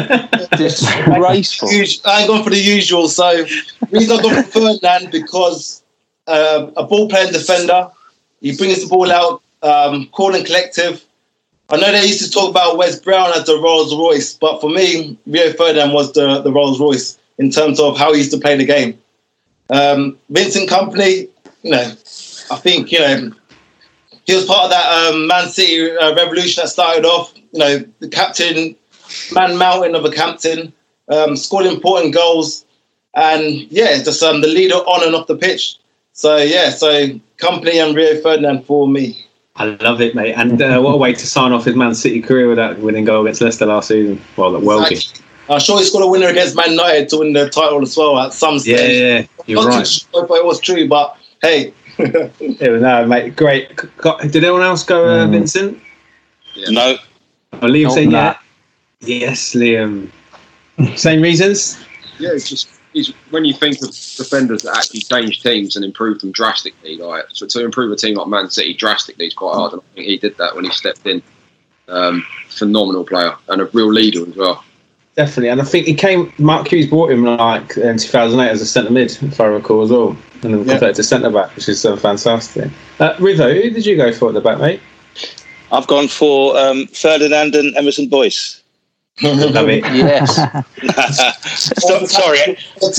[SPEAKER 5] Disgraceful.
[SPEAKER 4] I ain't gone for the usual. So, the reason I've gone for Ferdinand because uh, a ball playing defender, he brings the ball out, um, cool and collective. I know they used to talk about Wes Brown as the Rolls Royce, but for me, Rio Ferdinand was the, the Rolls Royce in terms of how he used to play the game. Um, Vincent Kompany, you know, I think, you know, he was part of that um, Man City uh, revolution that started off. You know, the captain, man mountain of a captain, um, scored important goals, and yeah, just um, the leader on and off the pitch. So yeah, so Company and Rio Ferdinand for me.
[SPEAKER 2] I love it, mate. And uh, what a way to sign off his Man City career with that winning goal against Leicester last season. Well, that Welky.
[SPEAKER 4] Exactly. I'm sure he's got a winner against Man United to win the title as well at some stage.
[SPEAKER 2] Yeah, yeah, you're
[SPEAKER 4] I'm not
[SPEAKER 2] right.
[SPEAKER 4] sure if it was true, but hey.
[SPEAKER 2] It was no, mate. Great. Did anyone else go, uh, Vincent?
[SPEAKER 6] Yeah. No.
[SPEAKER 2] Oh, Liam
[SPEAKER 9] Not
[SPEAKER 2] saying yeah.
[SPEAKER 9] that.
[SPEAKER 2] Yes, Liam. Same reasons.
[SPEAKER 8] Yeah, it's just it's, when you think of defenders that actually change teams and improve them drastically, like so to improve a team like Man City drastically is quite hard, and I think he did that when he stepped in. Um, phenomenal player and a real leader as well.
[SPEAKER 2] Definitely, and I think he came. Mark Hughes bought him like in two thousand eight as a centre mid, if I recall as well, and then
[SPEAKER 4] Yeah.
[SPEAKER 2] converted to centre back, which is uh, fantastic. Uh, Rivo, who did you go for at the back, mate?
[SPEAKER 6] I've gone for um, Ferdinand and Emerson Boyce.
[SPEAKER 2] Love it.
[SPEAKER 5] Yes.
[SPEAKER 6] so, sorry,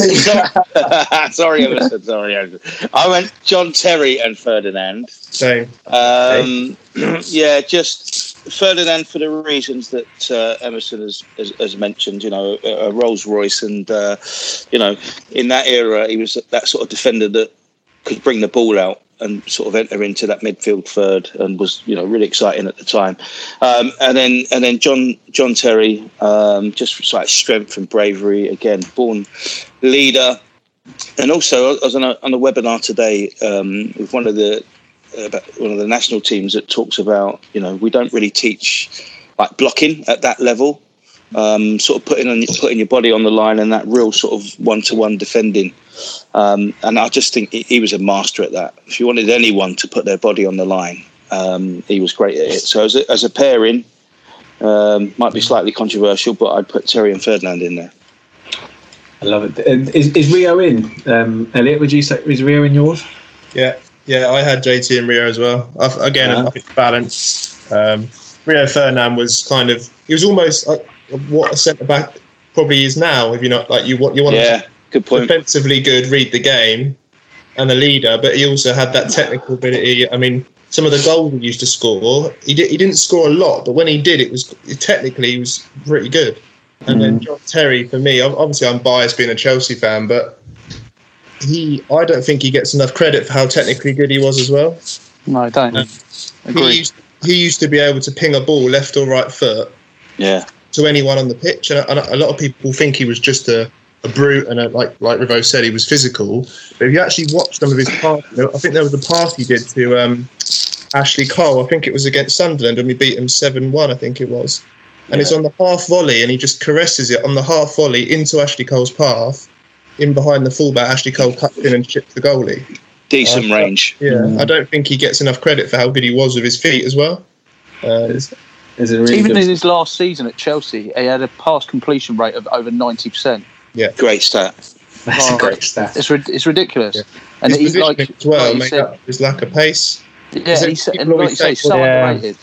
[SPEAKER 6] sorry, Emerson. Sorry, Emerson. I went John Terry and Ferdinand.
[SPEAKER 7] Same.
[SPEAKER 6] Um, yeah, just Ferdinand for the reasons that uh, Emerson has, has, has mentioned. You know, a, a Rolls Royce, and uh, you know, in that era, he was that sort of defender that could bring the ball out and sort of enter into that midfield third, and was, you know, really exciting at the time. Um, and then and then John John Terry, um, just like strength and bravery again, born leader. And also, I was on a, on a webinar today um, with one of the about one of the national teams that talks about, you know, we don't really teach like blocking at that level, um, sort of putting on putting your body on the line and that real sort of one to one defending. Um, and I just think he, he was a master at that. If you wanted anyone to put their body on the line, um, he was great at it. So as a, as a pairing, um, might be slightly controversial, but I'd put Terry and Ferdinand in there.
[SPEAKER 2] I love it. Is, is Rio in? Um, Elliot, would you say is Rio in yours?
[SPEAKER 7] Yeah, yeah. I had J T and Rio as well. I've, again,
[SPEAKER 2] Yeah.
[SPEAKER 7] I think balance. Um, Rio Ferdinand was kind of. He was almost like what a centre back probably is now. If you're not like you want, you want
[SPEAKER 6] Yeah,
[SPEAKER 7] to
[SPEAKER 6] good point.
[SPEAKER 7] defensively good, read the game, and a leader. But he also had that technical ability. I mean, some of the goals he used to score, he did. He didn't score a lot, but when he did, it was technically he was pretty good. And then John Terry, for me, obviously I'm biased being a Chelsea fan, but he, I don't think he gets enough credit for how technically good he was as well.
[SPEAKER 5] No, I don't.
[SPEAKER 7] Um,
[SPEAKER 5] Agree.
[SPEAKER 7] He used, he used to be able to ping a ball left or right foot
[SPEAKER 6] Yeah.
[SPEAKER 7] to anyone on the pitch, and a, a lot of people think he was just a, a brute, and a, like like Rivo said, he was physical. But if you actually watch some of his passes, I think there was a pass he did to um, Ashley Cole. I think it was against Sunderland, and we beat him seven one. I think it was. And it's on the half volley, and he just caresses it on the half volley into Ashley Cole's path, in behind the fullback. Ashley Cole cuts in and chips the goalie.
[SPEAKER 6] Decent
[SPEAKER 7] Uh,
[SPEAKER 6] range.
[SPEAKER 7] Yeah,
[SPEAKER 5] Mm.
[SPEAKER 7] I don't think he gets enough credit for how good he was with his feet as well. Uh,
[SPEAKER 2] Is it really
[SPEAKER 5] Even
[SPEAKER 2] good?
[SPEAKER 5] in his last season at Chelsea, he had a pass completion rate of over ninety percent.
[SPEAKER 6] Great stat.
[SPEAKER 2] That's a great stat.
[SPEAKER 5] It's rid- it's ridiculous.
[SPEAKER 7] Yeah.
[SPEAKER 5] And
[SPEAKER 7] his
[SPEAKER 5] he's
[SPEAKER 7] positioning
[SPEAKER 5] like,
[SPEAKER 7] as well
[SPEAKER 5] like you
[SPEAKER 7] made
[SPEAKER 5] said,
[SPEAKER 7] up for his lack of pace.
[SPEAKER 5] yeah,
[SPEAKER 7] Is it-
[SPEAKER 5] he's, and
[SPEAKER 7] people
[SPEAKER 5] like you say,
[SPEAKER 7] always say-
[SPEAKER 5] so
[SPEAKER 9] Yeah.
[SPEAKER 5] underrated.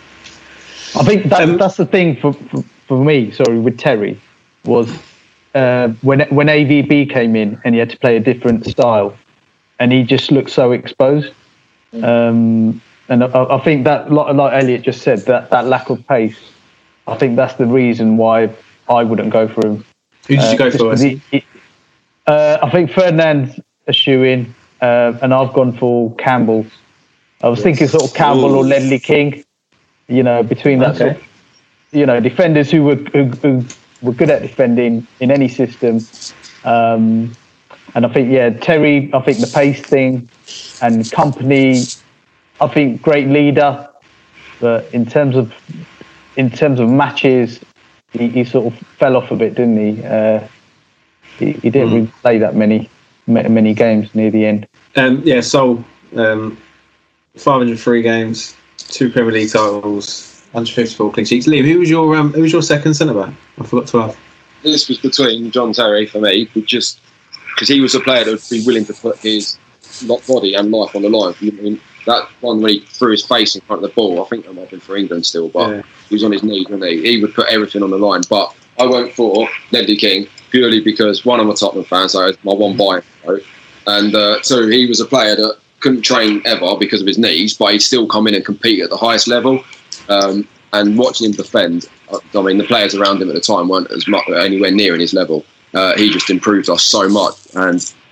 [SPEAKER 9] I think that,
[SPEAKER 2] Um,
[SPEAKER 9] that's the thing for, for for me. Sorry, with Terry, was uh, when when A V B came in and he had to play a different style, and he just looked so exposed. Um, and I, I think that, like, like Elliot just said, that that lack of pace. I think that's the reason why I wouldn't go for him.
[SPEAKER 2] Who did
[SPEAKER 9] Uh,
[SPEAKER 2] you go
[SPEAKER 9] just
[SPEAKER 2] for?
[SPEAKER 9] 'cause he- he- uh, I think Ferdinand's a shoe-in, uh, and I've gone for Campbell. I was thinking sort of Campbell or Ledley King, you know, between that sort
[SPEAKER 2] Okay.
[SPEAKER 9] of, you know, defenders who were who, who were good at defending in any system. Um, and I think, yeah, Terry, I think the pace thing, and Company, I think great leader, but in terms of in terms of matches, he, he sort of fell off a bit, didn't he? Uh, he, he didn't
[SPEAKER 2] Mm.
[SPEAKER 9] really play that many ma- many games near the end.
[SPEAKER 2] Um, yeah, Sol, um, five hundred three games, two Premier League titles, one hundred fifty-four clean sheets. Liam, who was your um, who was your second centre back? I forgot to ask.
[SPEAKER 8] This was between John Terry for me, who just because he was a player that would be willing to put his lot body and life on the line. I mean, that one when he threw his face in front of the ball, I think that might have been for England still, but
[SPEAKER 2] Yeah.
[SPEAKER 8] he was on his knees, wasn't he? He would put everything on the line. But I went for Ledley King purely because one, I'm a Tottenham fan, so it's my one buy vote, and uh, two, he was a player that couldn't train ever because of his knees, but he'd still come in and compete at the highest level. Um, and watching him defend, I mean, the players around him at the time weren't as much anywhere near in his level. Uh, he just improved us so much, and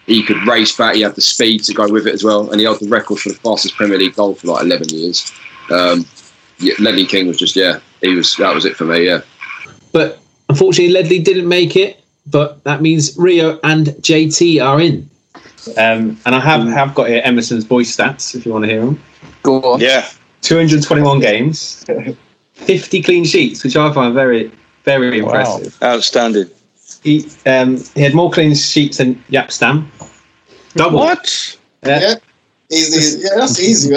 [SPEAKER 8] he could race back. He had the speed to go with it as well, and he held the record for the fastest Premier League goal for like eleven years. Um, yeah, Ledley King was just yeah, he was that was it for me. Yeah,
[SPEAKER 2] but unfortunately, Ledley didn't make it. But that means Rio and J T are in. Um, and I have have got here Emerson's boys stats if you want to hear them.
[SPEAKER 5] Go on.
[SPEAKER 6] Yeah.
[SPEAKER 2] two hundred twenty-one games, fifty clean sheets, which I find very, very
[SPEAKER 9] Wow.
[SPEAKER 2] impressive.
[SPEAKER 6] Outstanding.
[SPEAKER 2] He um, he had more clean sheets than Jaap Stam. Double.
[SPEAKER 6] What?
[SPEAKER 2] Yeah.
[SPEAKER 4] Yeah. Easy. Yeah, that's easy.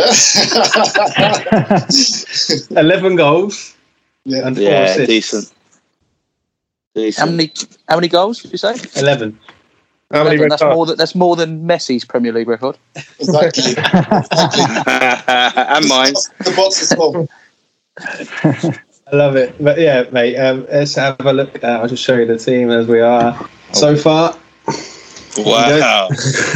[SPEAKER 4] Yeah.
[SPEAKER 2] eleven goals.
[SPEAKER 4] Yeah.
[SPEAKER 2] And four
[SPEAKER 6] Yeah,
[SPEAKER 2] assists.
[SPEAKER 6] decent. Decent.
[SPEAKER 5] How many? How many goals did you say?
[SPEAKER 2] eleven.
[SPEAKER 7] How many red
[SPEAKER 5] That's
[SPEAKER 7] cards?
[SPEAKER 5] more than that's more than Messi's Premier League record.
[SPEAKER 4] Exactly.
[SPEAKER 6] And mine.
[SPEAKER 4] The box is full.
[SPEAKER 2] I love it. But yeah, mate, um, let's have a look. Uh, I'll just show you the team as we are so far.
[SPEAKER 6] Wow.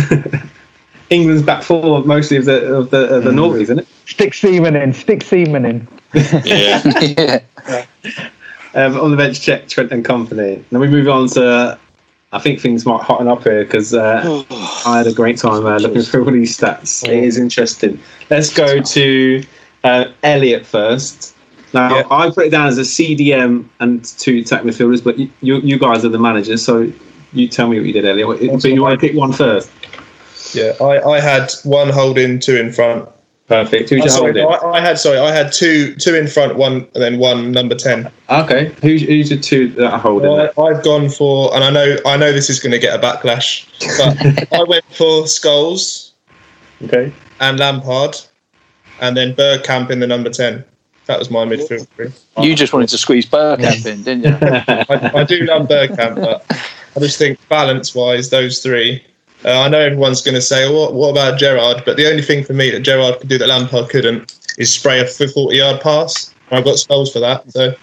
[SPEAKER 2] England's back four mostly of the of the of the noughties, isn't it?
[SPEAKER 9] Stick Seaman in. Stick Seaman in.
[SPEAKER 6] Yeah.
[SPEAKER 5] Yeah.
[SPEAKER 2] Um, on the bench, check Trent and Company. Then we move on to. I think things might hotten up here because uh, I had a great time uh, looking through all these stats. It is interesting. Let's go to uh, Elliot first. Now,
[SPEAKER 7] Yeah.
[SPEAKER 2] I put it down as a C D M and two attack midfielders, but you, you, you guys are the managers, so you tell me what you did, Elliot. But you want to pick one first?
[SPEAKER 7] Yeah, I, I had one holding, two in front.
[SPEAKER 2] Perfect. Who's
[SPEAKER 7] Oh,
[SPEAKER 2] your
[SPEAKER 7] sorry,
[SPEAKER 2] holding?
[SPEAKER 7] I, I had sorry, I had two two in front, one and then one number ten.
[SPEAKER 2] Okay. Who's, who's your two that are holding?
[SPEAKER 7] I,
[SPEAKER 2] there?
[SPEAKER 7] I've gone for, and I know I know this is going to get a backlash, but I went for Scholes
[SPEAKER 2] Okay.
[SPEAKER 7] and Lampard, and then Bergkamp in the number ten. That was my midfield three.
[SPEAKER 5] You just wanted to squeeze Bergkamp in, didn't you?
[SPEAKER 7] I, I do love Bergkamp, but I just think balance-wise, those three. Uh, I know everyone's going to say, "What? What about Gerrard?" But the only thing for me that Gerrard could do that Lampard couldn't is spray a forty-yard pass. I've got Scholes for that. So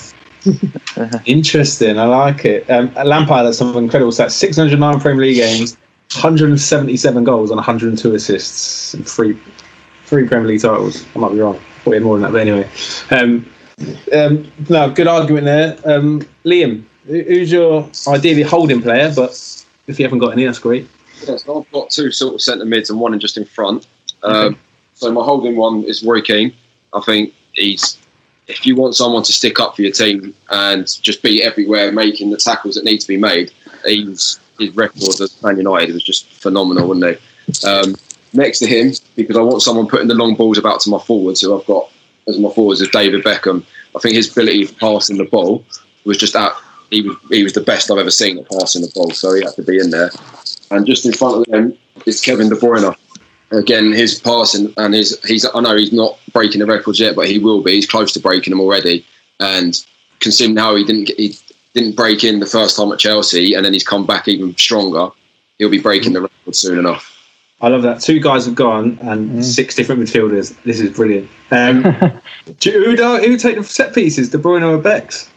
[SPEAKER 2] Interesting. I like it. Um, Lampard has some incredible stats. six hundred nine Premier League games, one hundred seventy-seven goals and one hundred two assists, and three, three Premier League titles. I might be wrong. Thought he had more than that, but anyway. Um, um, no, good argument there. Um, Liam, who- who's your ideally holding player? But if you haven't got any, that's great.
[SPEAKER 8] Yeah, so I've got two sort of centre mids and one in just in front. Um, so my holding one is Roy Keane. I think he's, if you want someone to stick up for your team and just be everywhere making the tackles that need to be made, he's, his record at Man United was just phenomenal, wasn't he? Um, next to him, because I want someone putting the long balls about to my forwards, who I've got as my forwards, is David Beckham. I think his ability of passing the ball was just out. He was, he was the best I've ever seen at passing the ball, so he had to be in there. And just in front of them is Kevin De Bruyne. Again, his passing and his he's I know he's not breaking the records yet, but he will be. He's close to breaking them already. And considering how he didn't get, he didn't break in the first time at Chelsea, and then he's come back even stronger, he'll be breaking the record soon enough.
[SPEAKER 2] I love that. Two guys have gone and
[SPEAKER 9] Mm.
[SPEAKER 2] six different midfielders. This is brilliant. Um, do, who do who take the set pieces? De Bruyne or Becks?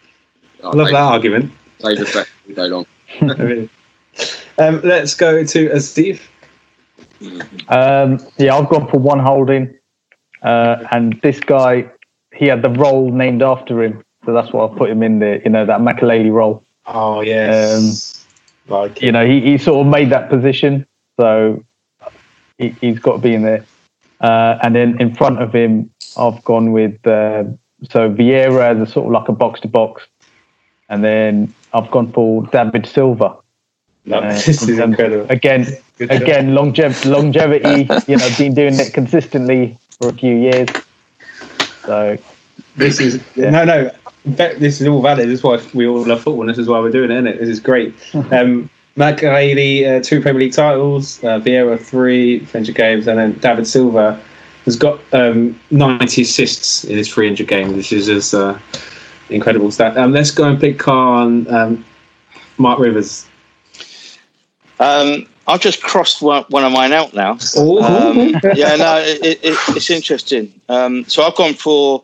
[SPEAKER 2] I love that argument.
[SPEAKER 8] David Beckham all day long.
[SPEAKER 2] Really. Um, let's go to uh, Steve.
[SPEAKER 9] Um, yeah, I've gone for one holding, uh, and this guy, he had the role named after him, so that's why I put him in there. You know, that Makelele role.
[SPEAKER 2] Oh yes. Um, like
[SPEAKER 9] You know, he, he sort of made that position, so he, he's got to be in there. Uh, and then in front of him, I've gone with uh, so Vieira as a sort of like a box to box, and then I've gone for David Silva.
[SPEAKER 2] no,
[SPEAKER 9] Uh,
[SPEAKER 2] this is
[SPEAKER 9] in terms-
[SPEAKER 2] incredible.
[SPEAKER 9] Again,
[SPEAKER 7] Good job.
[SPEAKER 9] again, longev- longevity. You know, been doing it consistently for a few years. So
[SPEAKER 2] This is no, no. In fact, this is all valid. This is why we all love football. And this is why we're doing it, isn't it? This is great. Um, Makelele, uh, two Premier League titles. Uh, Vieira, three friendship games, and then David Silva has got um, ninety assists in his three hundred games, which is just uh, incredible stat. Um, let's go and pick on um, Mark Rivers.
[SPEAKER 6] Um, I've just crossed one, one of mine out now.
[SPEAKER 2] Oh,
[SPEAKER 6] Um, yeah, no, it, it, it's interesting. Um, so I've gone for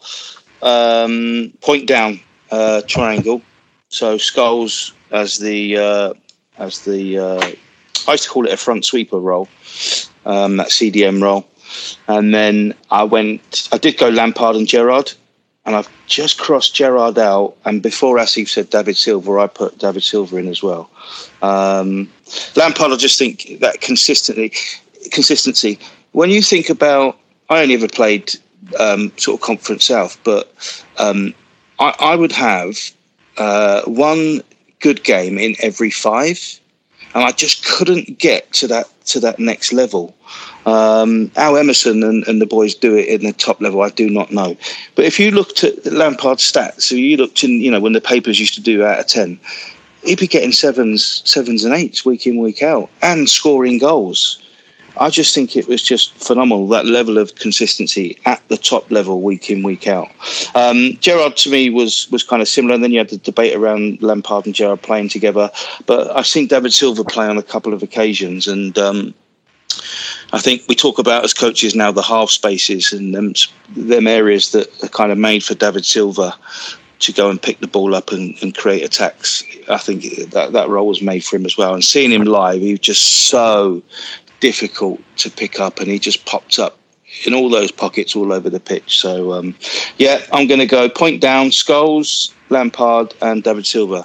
[SPEAKER 6] um, point down uh, triangle. So Scholes as the uh, as the uh, I used to call it a front sweeper role, um, that C D M role, and then I went. I did go Lampard and Gerrard. and I've just crossed Gerrard out. And before Asif said David Silva, I put David Silva in as well. Um, Lampard, I just think that consistently, consistency. When you think about, I only ever played um, sort of Conference South, but um, I, I would have uh, one good game in every five, and I just couldn't get to that to that next level. Um, how Emerson and, and the boys do it in the top level, I do not know. But if you looked at Lampard's stats, so you looked in, you know, when the papers used to do out of ten, he'd be getting sevens, sevens and eights week in, week out, and scoring goals. I just think it was just phenomenal, that level of consistency at the top level week in, week out. Um, Gerrard, to me, was was kind of similar. And then you had the debate around Lampard and Gerrard playing together. But I've seen David Silva play on a couple of occasions. And um, I think we talk about as coaches now the half spaces and them, them areas that are kind of made for David Silva to go and pick the ball up and, and create attacks. I think that, that role was made for him as well. And seeing him live, he was just so difficult to pick up, and he just popped up in all those pockets all over the pitch. So um, yeah, I'm going to go point down, Scholes, Lampard and David Silva.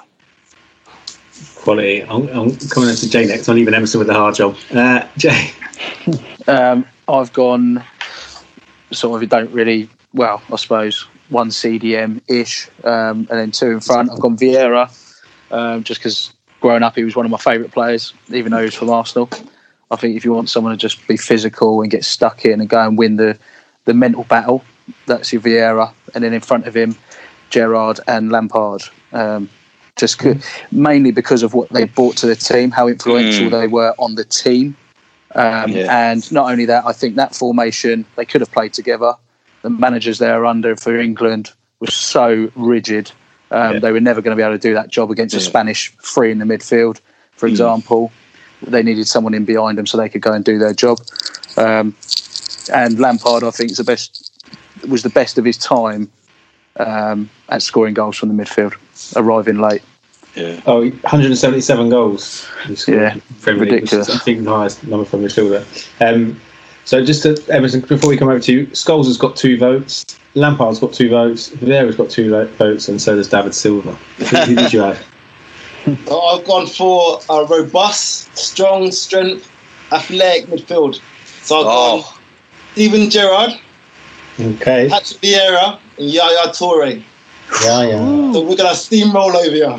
[SPEAKER 2] Quality. I'm, I'm coming on to Jay next. I'm leaving Emerson with the hard job. Uh, Jay?
[SPEAKER 5] um, I've gone sort of, you don't really, well, I suppose one C D M-ish um, and then two in front. I've gone Vieira um, just because growing up he was one of my favourite players, even though he was from Arsenal. I think if you want someone to just be physical and get stuck in and go and win the, the mental battle, that's your Vieira. And then in front of him, Gerrard and Lampard. Um, just could, mainly because of what they brought to the team, how influential mm. they were on the team. Um, yeah. And not only that, I think that formation, they could have played together. The managers they were under for England was so rigid. Um, yeah. They were never going to be able to do that job against yeah. a Spanish three in the midfield, for mm. example. They needed someone in behind them so they could go and do their job. Um, and Lampard, I think, is the best, was the best of his time um, at scoring goals from the midfield, arriving late.
[SPEAKER 2] Yeah. Oh, one hundred seventy-seven goals.
[SPEAKER 5] Yeah, ridiculous.
[SPEAKER 2] I think the highest number from midfielder. Um, so just to, Emerson, before we come over to you, Scholes has got two votes, Lampard's got two votes, Vieira's got two votes, and so does David Silva. Who did you have?
[SPEAKER 4] I've gone for a robust, strong, strength, athletic midfield. So I've oh. gone Steven Gerrard,
[SPEAKER 2] okay,
[SPEAKER 4] Patrick Vieira, and Yaya Toure.
[SPEAKER 2] Yeah, yeah.
[SPEAKER 4] So we're gonna steamroll over you.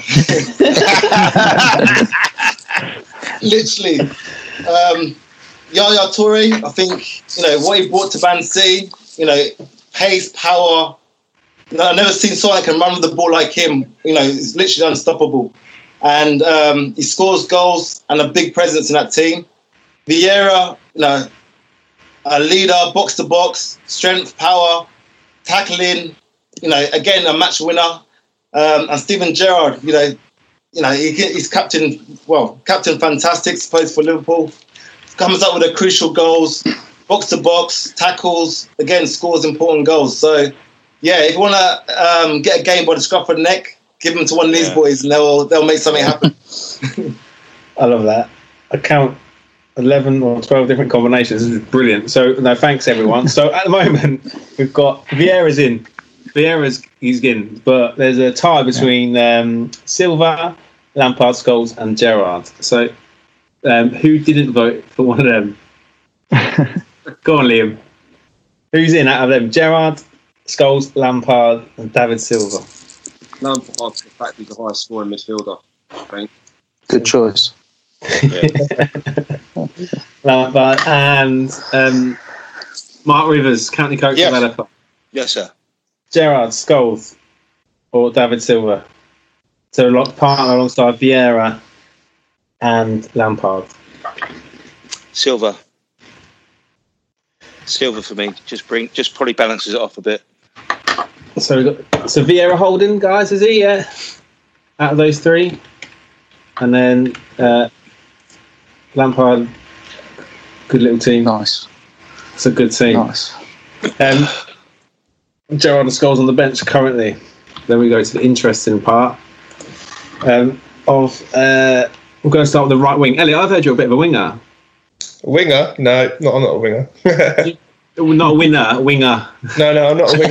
[SPEAKER 4] Literally, um, Yaya Toure. I think you know what he brought to Man City. You know, pace, power. You know, I've never seen someone that can run with the ball like him. You know, he's literally unstoppable. And um, he scores goals and a big presence in that team. Vieira, you know, a leader, box to box, strength, power, tackling. You know, again a match winner. Um, and Steven Gerrard, you know, you know he, he's captain. Well, captain, fantastic. Plays for Liverpool. Comes up with the crucial goals, box to box, tackles. Again, scores important goals. So, yeah, if you want to um, get a game by the scruff of the neck, give them to one of these yeah. boys and they'll they'll make something happen.
[SPEAKER 2] I love that. I count eleven or twelve different combinations. This is brilliant. So, no, thanks, everyone. So, at the moment, we've got Vieira's in. Vieira's he's in. But there's a tie between um, Silva, Lampard, Scholes and Gerrard. So, um, who didn't vote for one of them? Go on, Liam. Who's in out of them? Gerrard, Scholes, Lampard and David Silva.
[SPEAKER 8] Lampard, the fact he's the highest scoring midfielder, I think.
[SPEAKER 5] Good choice.
[SPEAKER 8] Yeah.
[SPEAKER 2] Lampard and um, Mark Rivers, county coach
[SPEAKER 6] yes.
[SPEAKER 2] developer.
[SPEAKER 6] Yes, sir.
[SPEAKER 2] Gerrard, Scholes, or David Silva. So, like, partner alongside Vieira and Lampard.
[SPEAKER 6] Silva. Silva for me. Just bring, just probably balances it off a bit.
[SPEAKER 2] So, we've got, so Vieira holding, guys, is he? Yeah. Out of those three. And then uh, Lampard, good little team.
[SPEAKER 5] Nice.
[SPEAKER 2] It's a good team.
[SPEAKER 5] Nice.
[SPEAKER 2] Um, Gerrard and Scholes on the bench currently. Then we go to the interesting part um, of. Uh, we're going to start with the right wing. Elliot, I've heard you're a bit of a winger.
[SPEAKER 7] A winger? No, not, I'm not a winger.
[SPEAKER 2] do, Not a winner, a winger.
[SPEAKER 7] No, no, I'm not a winger.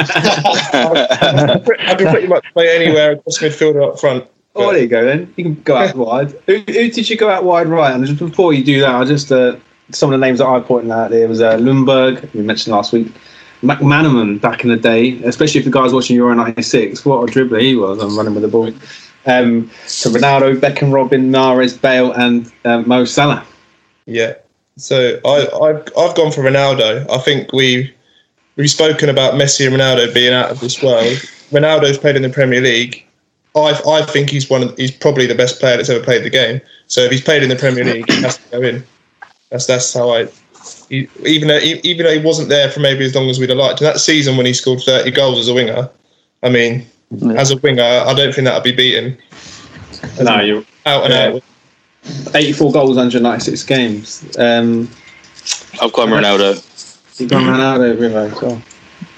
[SPEAKER 7] I can pretty much play anywhere across midfield or up front.
[SPEAKER 2] Oh, there you go then. You can go out wide. Who, who did you go out wide right? And just before you do that, I just uh, some of the names that I pointed out there was uh, Lundberg, we mentioned last week. McManaman back in the day, especially if the guys watching Euro ninety-six, what a dribbler he was on running with the ball. Um, so Ronaldo, Beckham, Robin, Mahrez, Bale, and uh, Mo Salah.
[SPEAKER 7] Yeah. So I, I've I've gone for Ronaldo. I think we we've spoken about Messi and Ronaldo being out of this world. Ronaldo's played in the Premier League. I I think he's one of, he's probably the best player that's ever played the game. So if he's played in the Premier League, he has to go in. That's that's how I. He, even though even though he wasn't there for maybe as long as we'd have liked. And that season when he scored thirty goals as a winger, I mean, yeah. as a winger, I don't think that'd be beaten.
[SPEAKER 2] No, you're
[SPEAKER 7] out and
[SPEAKER 2] yeah. out. eighty-four goals, one hundred ninety-six games. Um,
[SPEAKER 6] I've gone Ronaldo.
[SPEAKER 2] You've gone Ronaldo, Rivo, as well.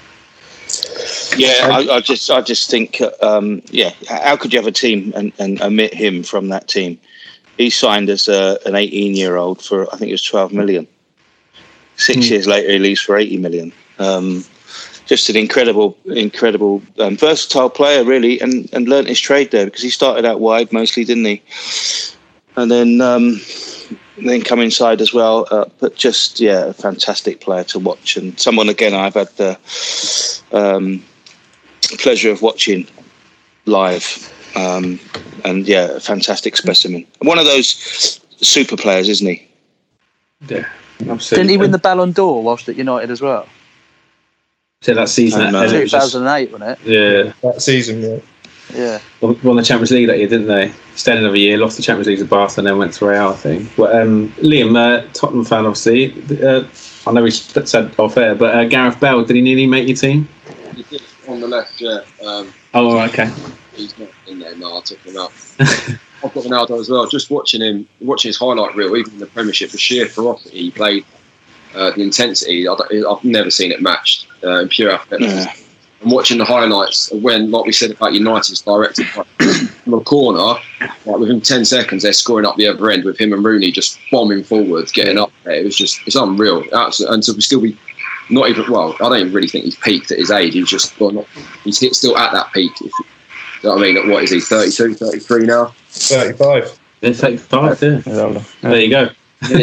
[SPEAKER 6] Yeah, I, I just, I just think, um, yeah. How could you have a team and, and omit him from that team? He signed as a, an eighteen-year-old for, I think it was twelve million. Six mm. years later, he leaves for eighty million. Um, just an incredible, incredible, um, versatile player, really, and, and learnt his trade there because he started out wide mostly, didn't he? And then, um, then come inside as well. Uh, but just, yeah, a fantastic player to watch, and someone again I've had the um, pleasure of watching live. Um, and yeah, a fantastic specimen. One of those super players, isn't he?
[SPEAKER 2] Yeah. Absolutely.
[SPEAKER 5] Didn't he win the Ballon d'Or whilst at United as well?
[SPEAKER 2] So that season,
[SPEAKER 5] uh, two thousand eight, wasn't it?
[SPEAKER 2] Yeah,
[SPEAKER 7] that season, yeah.
[SPEAKER 5] Yeah.
[SPEAKER 2] Won the Champions League that year, didn't they? Stayed another year, lost the Champions League to Barca, and then went to Real, I think. But um, Liam, uh, Tottenham fan, obviously. Uh, I know we said off air, but uh, Gareth Bale, did he nearly make your team?
[SPEAKER 8] He did on the left, yeah. Um,
[SPEAKER 2] oh, okay.
[SPEAKER 8] He's not in there. No, I took him out. I've got Ronaldo as well. Just watching him, watching his highlight reel, even in the Premiership, the sheer ferocity he played, uh, the intensity. I I've never seen it matched uh, in pure athleticism. Yeah. And watching the highlights when, like we said about United's directed from a corner, like within ten seconds they're scoring up the other end with him and Rooney just bombing forward, getting up there. It was just, it's unreal. Absolutely. And so we still be not even. Well, I don't even really think he's peaked at his age. He's just well, not. He's hit still at that peak. If, you know what I mean? What is he? thirty-two, thirty-three now?
[SPEAKER 7] thirty-five.
[SPEAKER 2] Yeah, thirty-five, yeah. yeah. There you go. Yeah.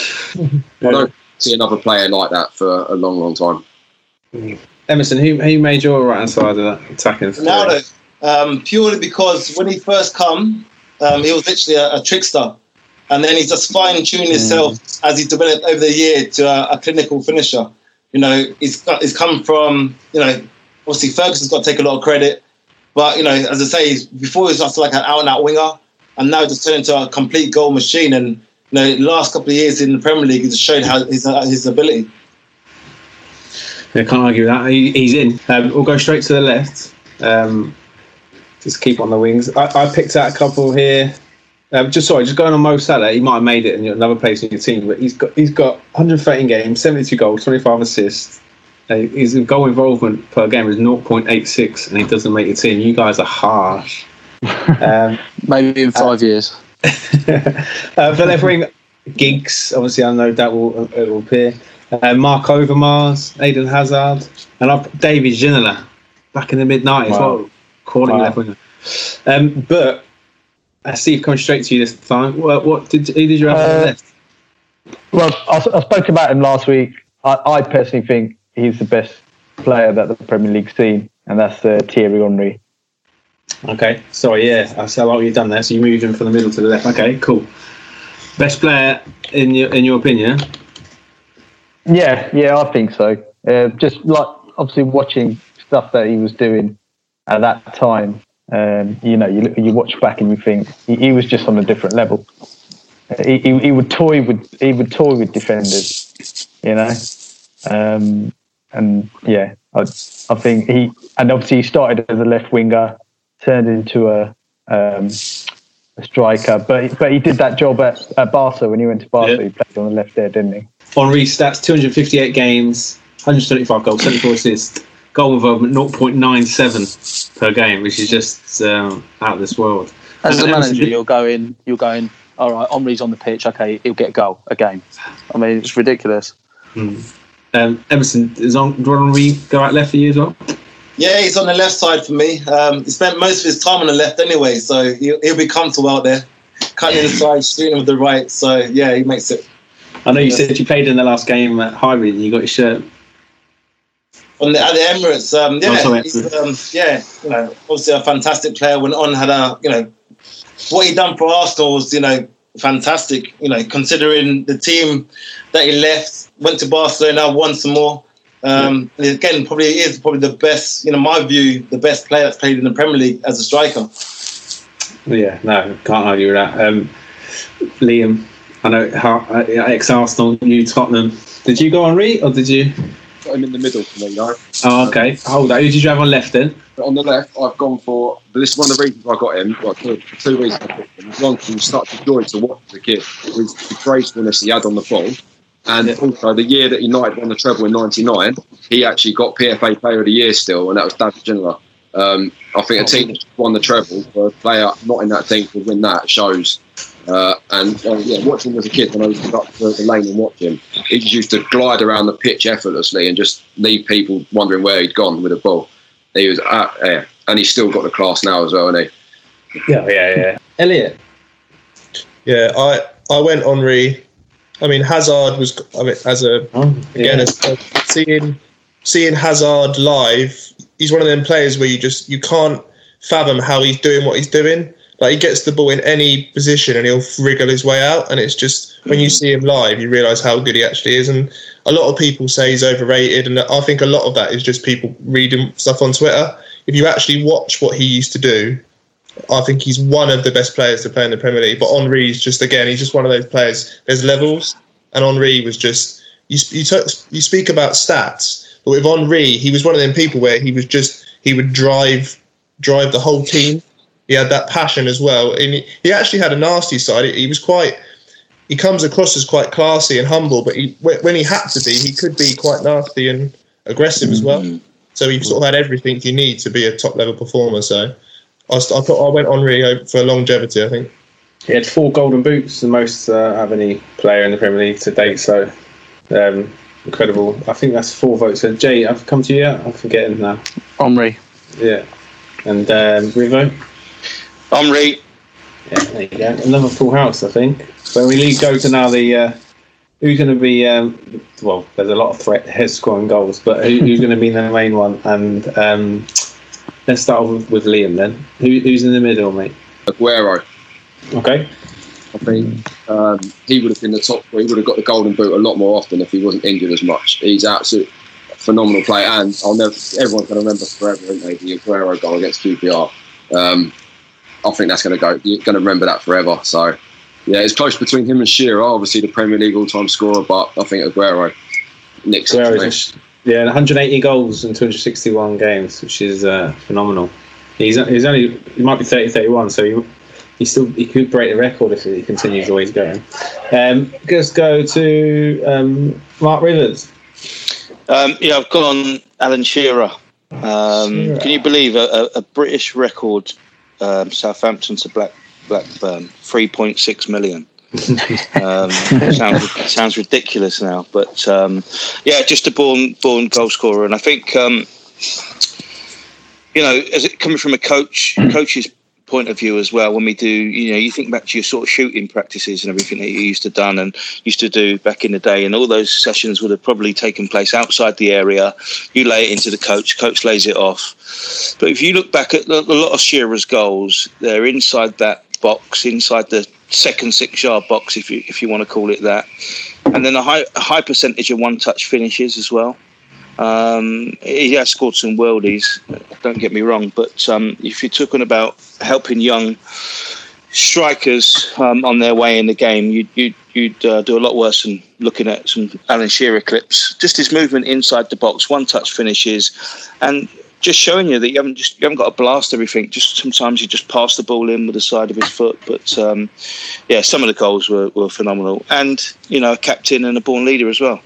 [SPEAKER 8] I don't see another player like that for a long, long time.
[SPEAKER 2] Emerson, who, who made your right-hand side of that attacking?
[SPEAKER 4] Ronaldo, um, purely because when he first come, um, he was literally a, a trickster. And then he just fine-tuned himself mm. as he developed over the year to a, a clinical finisher. You know, he's, got, he's come from, you know, obviously Ferguson's got to take a lot of credit. But, you know, as I say, before he was just like an out-and-out winger, and now just turned into a complete goal machine. And, you know, the last couple of years in the Premier League, he's showed how his, uh, his ability.
[SPEAKER 2] Yeah, can't argue with that. He, he's in. Um, we'll go straight to the left. Um, just keep on the wings. I, I picked out a couple here. Um, just sorry, just going on Mo Salah. He might have made it in another place in your team, but he's got he's got one hundred thirteen games, seventy-two goals, twenty-five assists. Uh, his goal involvement per game is zero point eight six, and he doesn't make your team. You guys are harsh. Um,
[SPEAKER 5] Maybe in five uh, years.
[SPEAKER 2] uh, for left wing, Giggs. Obviously, I know that will it will appear. Uh, Mark Overmars, Eden Hazard, and I've, David Ginola back in the mid nineties.
[SPEAKER 9] Wow.
[SPEAKER 2] Well, calling
[SPEAKER 9] wow.
[SPEAKER 2] left winger. Um, but uh, Steve, coming straight to you this time. What, what did who did you have on the left?
[SPEAKER 9] Well, I, I spoke about him last week. I, I personally think he's the best player that the Premier League's seen, and that's uh, Thierry Henry.
[SPEAKER 2] Okay, sorry, yeah, I see what you've done there. So you moved him from the middle to the left. Okay, cool. Best player in your in your opinion?
[SPEAKER 9] Yeah, yeah, I think so. Uh, just like obviously watching stuff that he was doing at that time. Um, you know, you you watch back and you think he, he was just on a different level. Uh, he, he he would toy with he would toy with defenders. You know, um, and yeah, I I think he and obviously he started as a left winger, turned into a um, a striker, but but he did that job at, at Barca when he went to Barca. Yeah. He played on the left there, didn't he?
[SPEAKER 2] Henry stats: two hundred fifty-eight games, one hundred seventy-five goals, seventy-four assists, goal involvement zero point nine seven per game, which is just um, out of this world.
[SPEAKER 5] As a manager, you're going, you're going. All right, Henry's on the pitch. Okay, he'll get a goal a game. I mean, it's ridiculous.
[SPEAKER 2] Hmm. Um, Emerson, is on, do Henry go out left for you as well?
[SPEAKER 4] Yeah, he's on the left side for me. Um, he spent most of his time on the left anyway, so he'll, he'll be comfortable out there, cutting inside, shooting with the right. So yeah, he makes it.
[SPEAKER 2] I know you said you played in the last game at Highbury and you got your shirt.
[SPEAKER 4] On the, at the Emirates, um, yeah,
[SPEAKER 2] Oh, sorry.
[SPEAKER 4] he's, um, yeah, you know, obviously a fantastic player. Went on, had a, you know, what he done for Arsenal was, you know, fantastic. You know, considering the team that he left, went to Barcelona, won some more. Um, yeah. Again, probably is probably the best, you know, my view, the best player that's played in the Premier League as a striker.
[SPEAKER 2] Yeah, no, can't argue with that. Um, Liam, I know how uh, ex-Arsenal, new Tottenham. Did you go on Henry or did you?
[SPEAKER 8] Got him in the middle for me, though.
[SPEAKER 2] Oh, okay. Hold on. Who did you have on left then?
[SPEAKER 8] But on the left, I've gone for. But this is one of the reasons I got him. Well, two, two reasons I got him. One, he was such a joy to watch the kid. It was the gracefulness he had on the ball. And yeah. Also, the year that United won the treble in ninety-nine, he actually got P F A Player of the Year still, and that was David Ginola. Um, I think a team that won the treble, for a player not in that team to win that shows. Uh, and uh, yeah, watching him as a kid when I used to go up to the lane and watch him, he just used to glide around the pitch effortlessly and just leave people wondering where he'd gone with the ball. He was, uh, yeah, and he's still got the class now as well, hasn't
[SPEAKER 2] he? Yeah, yeah, yeah. Elliot.
[SPEAKER 7] Yeah, I I went Henry. I mean, Hazard was. I mean, as a
[SPEAKER 2] oh, yeah.
[SPEAKER 7] again, as, uh, seeing seeing Hazard live, he's one of them players where you just you can't fathom how he's doing what he's doing. Like, he gets the ball in any position and he'll wriggle his way out. And it's just, when you see him live, you realise how good he actually is. And a lot of people say he's overrated. And I think a lot of that is just people reading stuff on Twitter. If you actually watch what he used to do, I think he's one of the best players to play in the Premier League. But Henry's just, again, he's just one of those players. There's levels. And Henry was just, you, you, t- you speak about stats, but with Henry, he was one of them people where he was just, he would drive drive the whole team. He had that passion as well. And he, he actually had a nasty side. He, he was quite, he comes across as quite classy and humble, but he, when he had to be, he could be quite nasty and aggressive as well. So he sort of had everything you need to be a top level performer. So I, I thought I went Henry for longevity, I think.
[SPEAKER 2] He had four golden boots, the most uh, of any player in the Premier League to date. So um, incredible. I think that's four votes. So Jay, I've come to you. I'm forgetting now.
[SPEAKER 5] Henry.
[SPEAKER 2] Yeah. And um, Rivo?
[SPEAKER 6] Henry.
[SPEAKER 2] Yeah, there you go. Another full house, I think. So we go to now the uh, who's going to be. Um, well, there's a lot of threat here scoring goals, but who, who's going to be the main one? And um, let's start with, with Liam then. Who, who's in the middle, mate?
[SPEAKER 8] Aguero.
[SPEAKER 2] Okay.
[SPEAKER 8] I think um, he would have been the top. He would have got the golden boot a lot more often if he wasn't injured as much. He's absolutely phenomenal player, and I'll never. Everyone's going to remember forever, isn't they, the Aguero goal against Q P R. Um, I think that's going to go. You're going to remember that forever. So, yeah, it's close between him and Shearer. Obviously, the Premier League all-time scorer, but I think Aguero nicks it.
[SPEAKER 2] Yeah, one hundred eighty goals in two hundred sixty-one games, which is uh, phenomenal. He's he's only he might be thirty, thirty-one, so he he still he could break the record if he continues the way he's going. Um, let's go to um, Mark Rivers.
[SPEAKER 6] Um, yeah, I've gone Alan Shearer. Um,
[SPEAKER 2] Shearer.
[SPEAKER 6] Can you believe a, a, a British record? Um, Southampton to Black Blackburn, three point six million. um, sounds sounds ridiculous now, but um, yeah, just a born born goal scorer, and I think um, you know, as it coming from a coach coach's point of view as well. When we do, you know, you think back to your sort of shooting practices and everything that you used to done and used to do back in the day, and all those sessions would have probably taken place outside the area. You lay it into the coach, coach lays it off. But if you look back at a lot of Shearer's goals, they're inside that box, inside the second six-yard box, if you if you want to call it that, and then a high a high percentage of one-touch finishes as well. Um, he has scored some worldies, don't get me wrong, but um, if you're talking about helping young strikers um, on their way in the game, you'd, you'd, you'd uh, do a lot worse than looking at some Alan Shearer clips. Just his movement inside the box, one-touch finishes, and just showing you that you haven't just you haven't got to blast everything. Just sometimes you just pass the ball in with the side of his foot. But um, yeah, some of the goals were, were phenomenal, and you know, a captain and a born leader as well.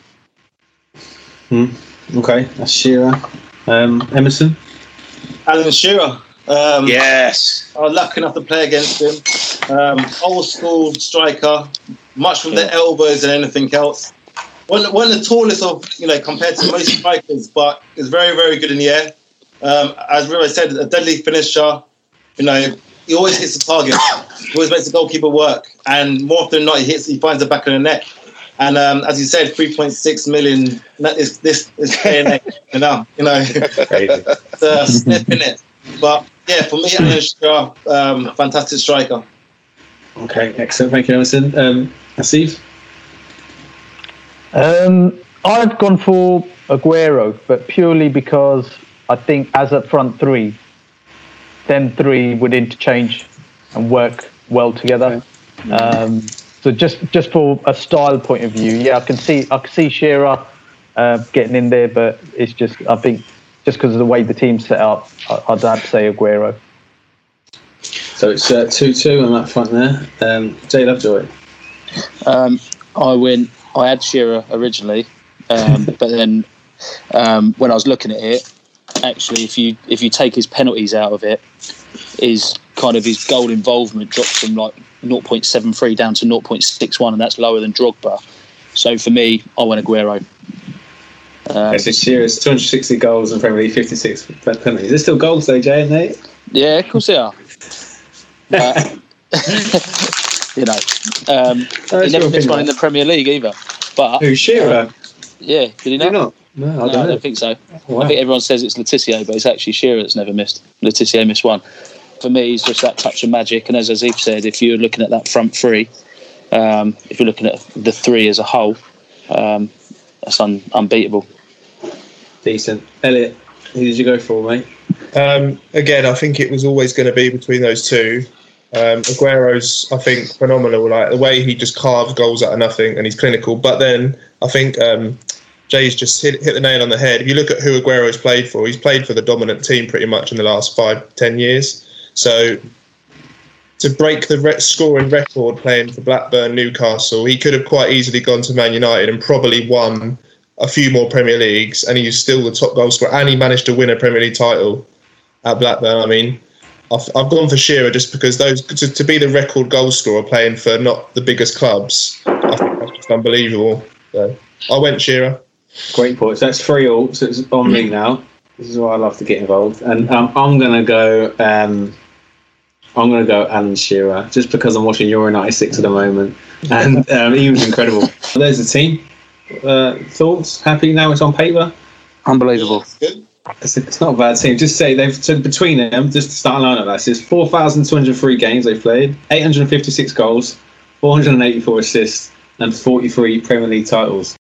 [SPEAKER 2] Hmm. Okay, that's Shearer. Um, Emerson?
[SPEAKER 4] Alan Shearer. Um,
[SPEAKER 6] yes.
[SPEAKER 4] I was lucky enough to play against him. Um, old school striker, much from
[SPEAKER 6] yeah.
[SPEAKER 4] the elbows and anything else. one, one of the tallest of, you know, compared to most strikers, but is very, very good in the air. Um, as River said, a deadly finisher. You know, he always hits the target. He always makes the goalkeeper work. And more often than not, he hits, he finds the back of the net. And um, as you said, three point six million, that is, this is day and age, you know, you know, it's a snip in it. But yeah, for me, Alan Shearer, um, fantastic striker.
[SPEAKER 2] Okay, excellent. Thank you, Emerson. Um, Asif?
[SPEAKER 9] Um, I've gone for Aguero, but purely because I think as a front three, them three would interchange and work well together. Um, so just just for a style point of view, yeah, I can see I can see Shearer uh, getting in there, but it's just I think just because of the way the team's set up, I, I'd have to say Aguero.
[SPEAKER 2] So it's uh, two two on that front there. Um, Jay Lovejoy.
[SPEAKER 5] Um, I went. I had Shearer originally, um, but then um, when I was looking at it, actually, if you if you take his penalties out of it, his kind of his goal involvement drops from like zero point seven three down to zero point six one, and that's lower than Drogba. So for me, I went Aguero. Um,
[SPEAKER 2] okay, so Shearer's two hundred sixty goals and Premier League fifty-six penalties. There's still goals though, Jay, isn't they?
[SPEAKER 5] Yeah, of course they are. But, you know, um,
[SPEAKER 2] Oh,
[SPEAKER 5] he never
[SPEAKER 2] sure,
[SPEAKER 5] missed one in the Premier League either. But
[SPEAKER 2] Who, Shearer?
[SPEAKER 5] uh, yeah, did he
[SPEAKER 2] Did he
[SPEAKER 5] not?
[SPEAKER 2] not? No, I
[SPEAKER 5] No,
[SPEAKER 2] don't
[SPEAKER 5] I
[SPEAKER 2] know.
[SPEAKER 5] don't think so.
[SPEAKER 2] Wow.
[SPEAKER 5] I think everyone says it's Letitia, but it's actually Shearer that's never missed. Letitia missed one. For me, he's just that touch of magic. And as Azif said, if you're looking at that front three, um, if you're looking at the three as a whole, um, that's un- unbeatable.
[SPEAKER 2] Decent. Elliot, who did you go for, mate?
[SPEAKER 7] Um, again, I think it was always going to be between those two. Um, Aguero's, I think, phenomenal. Like the way he just carves goals out of nothing, and he's clinical. But then I think um, Jay's just hit, hit the nail on the head. If you look at who Aguero's played for, he's played for the dominant team pretty much in the last five, ten years. So to break the re- scoring record playing for Blackburn, Newcastle, he could have quite easily gone to Man United and probably won a few more Premier Leagues, and he's still the top goal scorer, and he managed to win a Premier League title at Blackburn. I mean, I've, I've gone for Shearer just because those to, to be the record goal scorer playing for not the biggest clubs, I think that's just unbelievable. So I went Shearer.
[SPEAKER 2] Great points. That's three all. So it's on me now. This is why I love to get involved, and um, I'm gonna go. Um, I'm gonna go Alan Shearer just because I'm watching Euro ninety-six at the moment, and um, he was incredible. There's the team. Uh, thoughts? Happy now? It's on paper.
[SPEAKER 5] Unbelievable.
[SPEAKER 4] Good.
[SPEAKER 2] It's, it's not a bad team. Just say they've so between them, just to start line of that, is four thousand two hundred three games they've played, eight hundred fifty-six goals, four hundred eighty-four assists, and forty-three Premier League titles.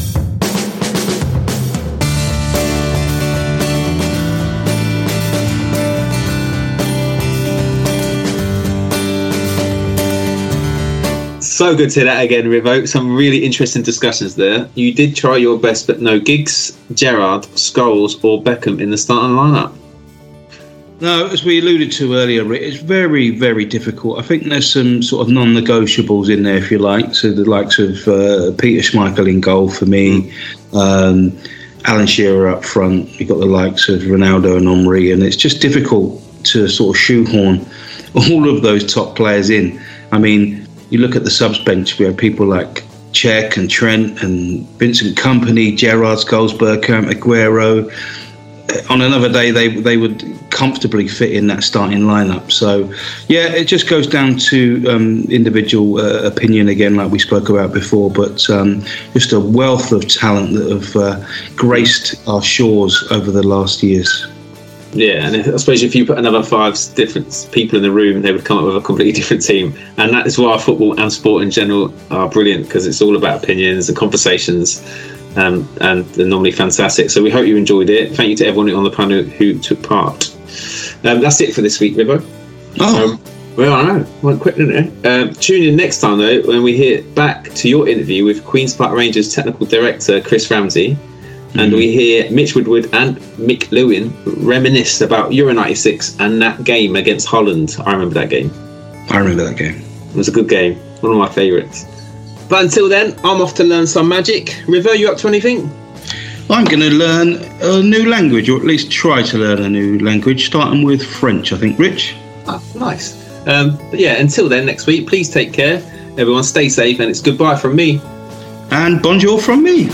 [SPEAKER 2] So good to hear that again, Rivo. Some really interesting discussions there. You did try your best, but no Giggs, Gerrard, Scholes, or Beckham in the starting lineup.
[SPEAKER 1] No, as we alluded to earlier, Rick, it's very, very difficult. I think there's some sort of non-negotiables in there, if you like. So the likes of uh, Peter Schmeichel in goal for me, um, Alan Shearer up front. You've got the likes of Ronaldo and Henry, and it's just difficult to sort of shoehorn all of those top players in. I mean, you look at the subs bench, we have people like Cech and Trent and Vincent Kompany, Gerrard, Scholes, Bergkamp, Aguero. On another day, they they would comfortably fit in that starting lineup. So, yeah, it just goes down to um, individual uh, opinion again, like we spoke about before. But um, just a wealth of talent that have uh, graced our shores over the last years.
[SPEAKER 2] Yeah, and I suppose if you put another five different people in the room, they would come up with a completely different team. And that is why football and sport in general are brilliant, because it's all about opinions and conversations, um, and they're normally fantastic. So we hope you enjoyed it. Thank you to everyone on the panel who took part. Um, that's it for this week, Rivo.
[SPEAKER 1] Oh.
[SPEAKER 2] Um, well, I know. Went quick, didn't it? Um, tune in next time, though, when we hear back to your interview with Queen's Park Rangers technical director Chris Ramsey. And we hear Mitch Woodward and Mick Lewin reminisce about Euro ninety-six and that game against Holland. I remember that game.
[SPEAKER 1] I remember that game.
[SPEAKER 2] It was a good game. One of my favourites. But until then, I'm off to learn some magic. River, you up to anything?
[SPEAKER 1] I'm going to learn a new language, or at least try to learn a new language, starting with French, I think. Rich?
[SPEAKER 2] Ah, nice. Um, but yeah, until then, next week, please take care. Everyone stay safe, and it's goodbye from me.
[SPEAKER 1] And bonjour from me.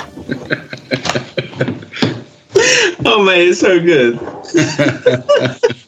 [SPEAKER 2] Oh, mate, it's so good.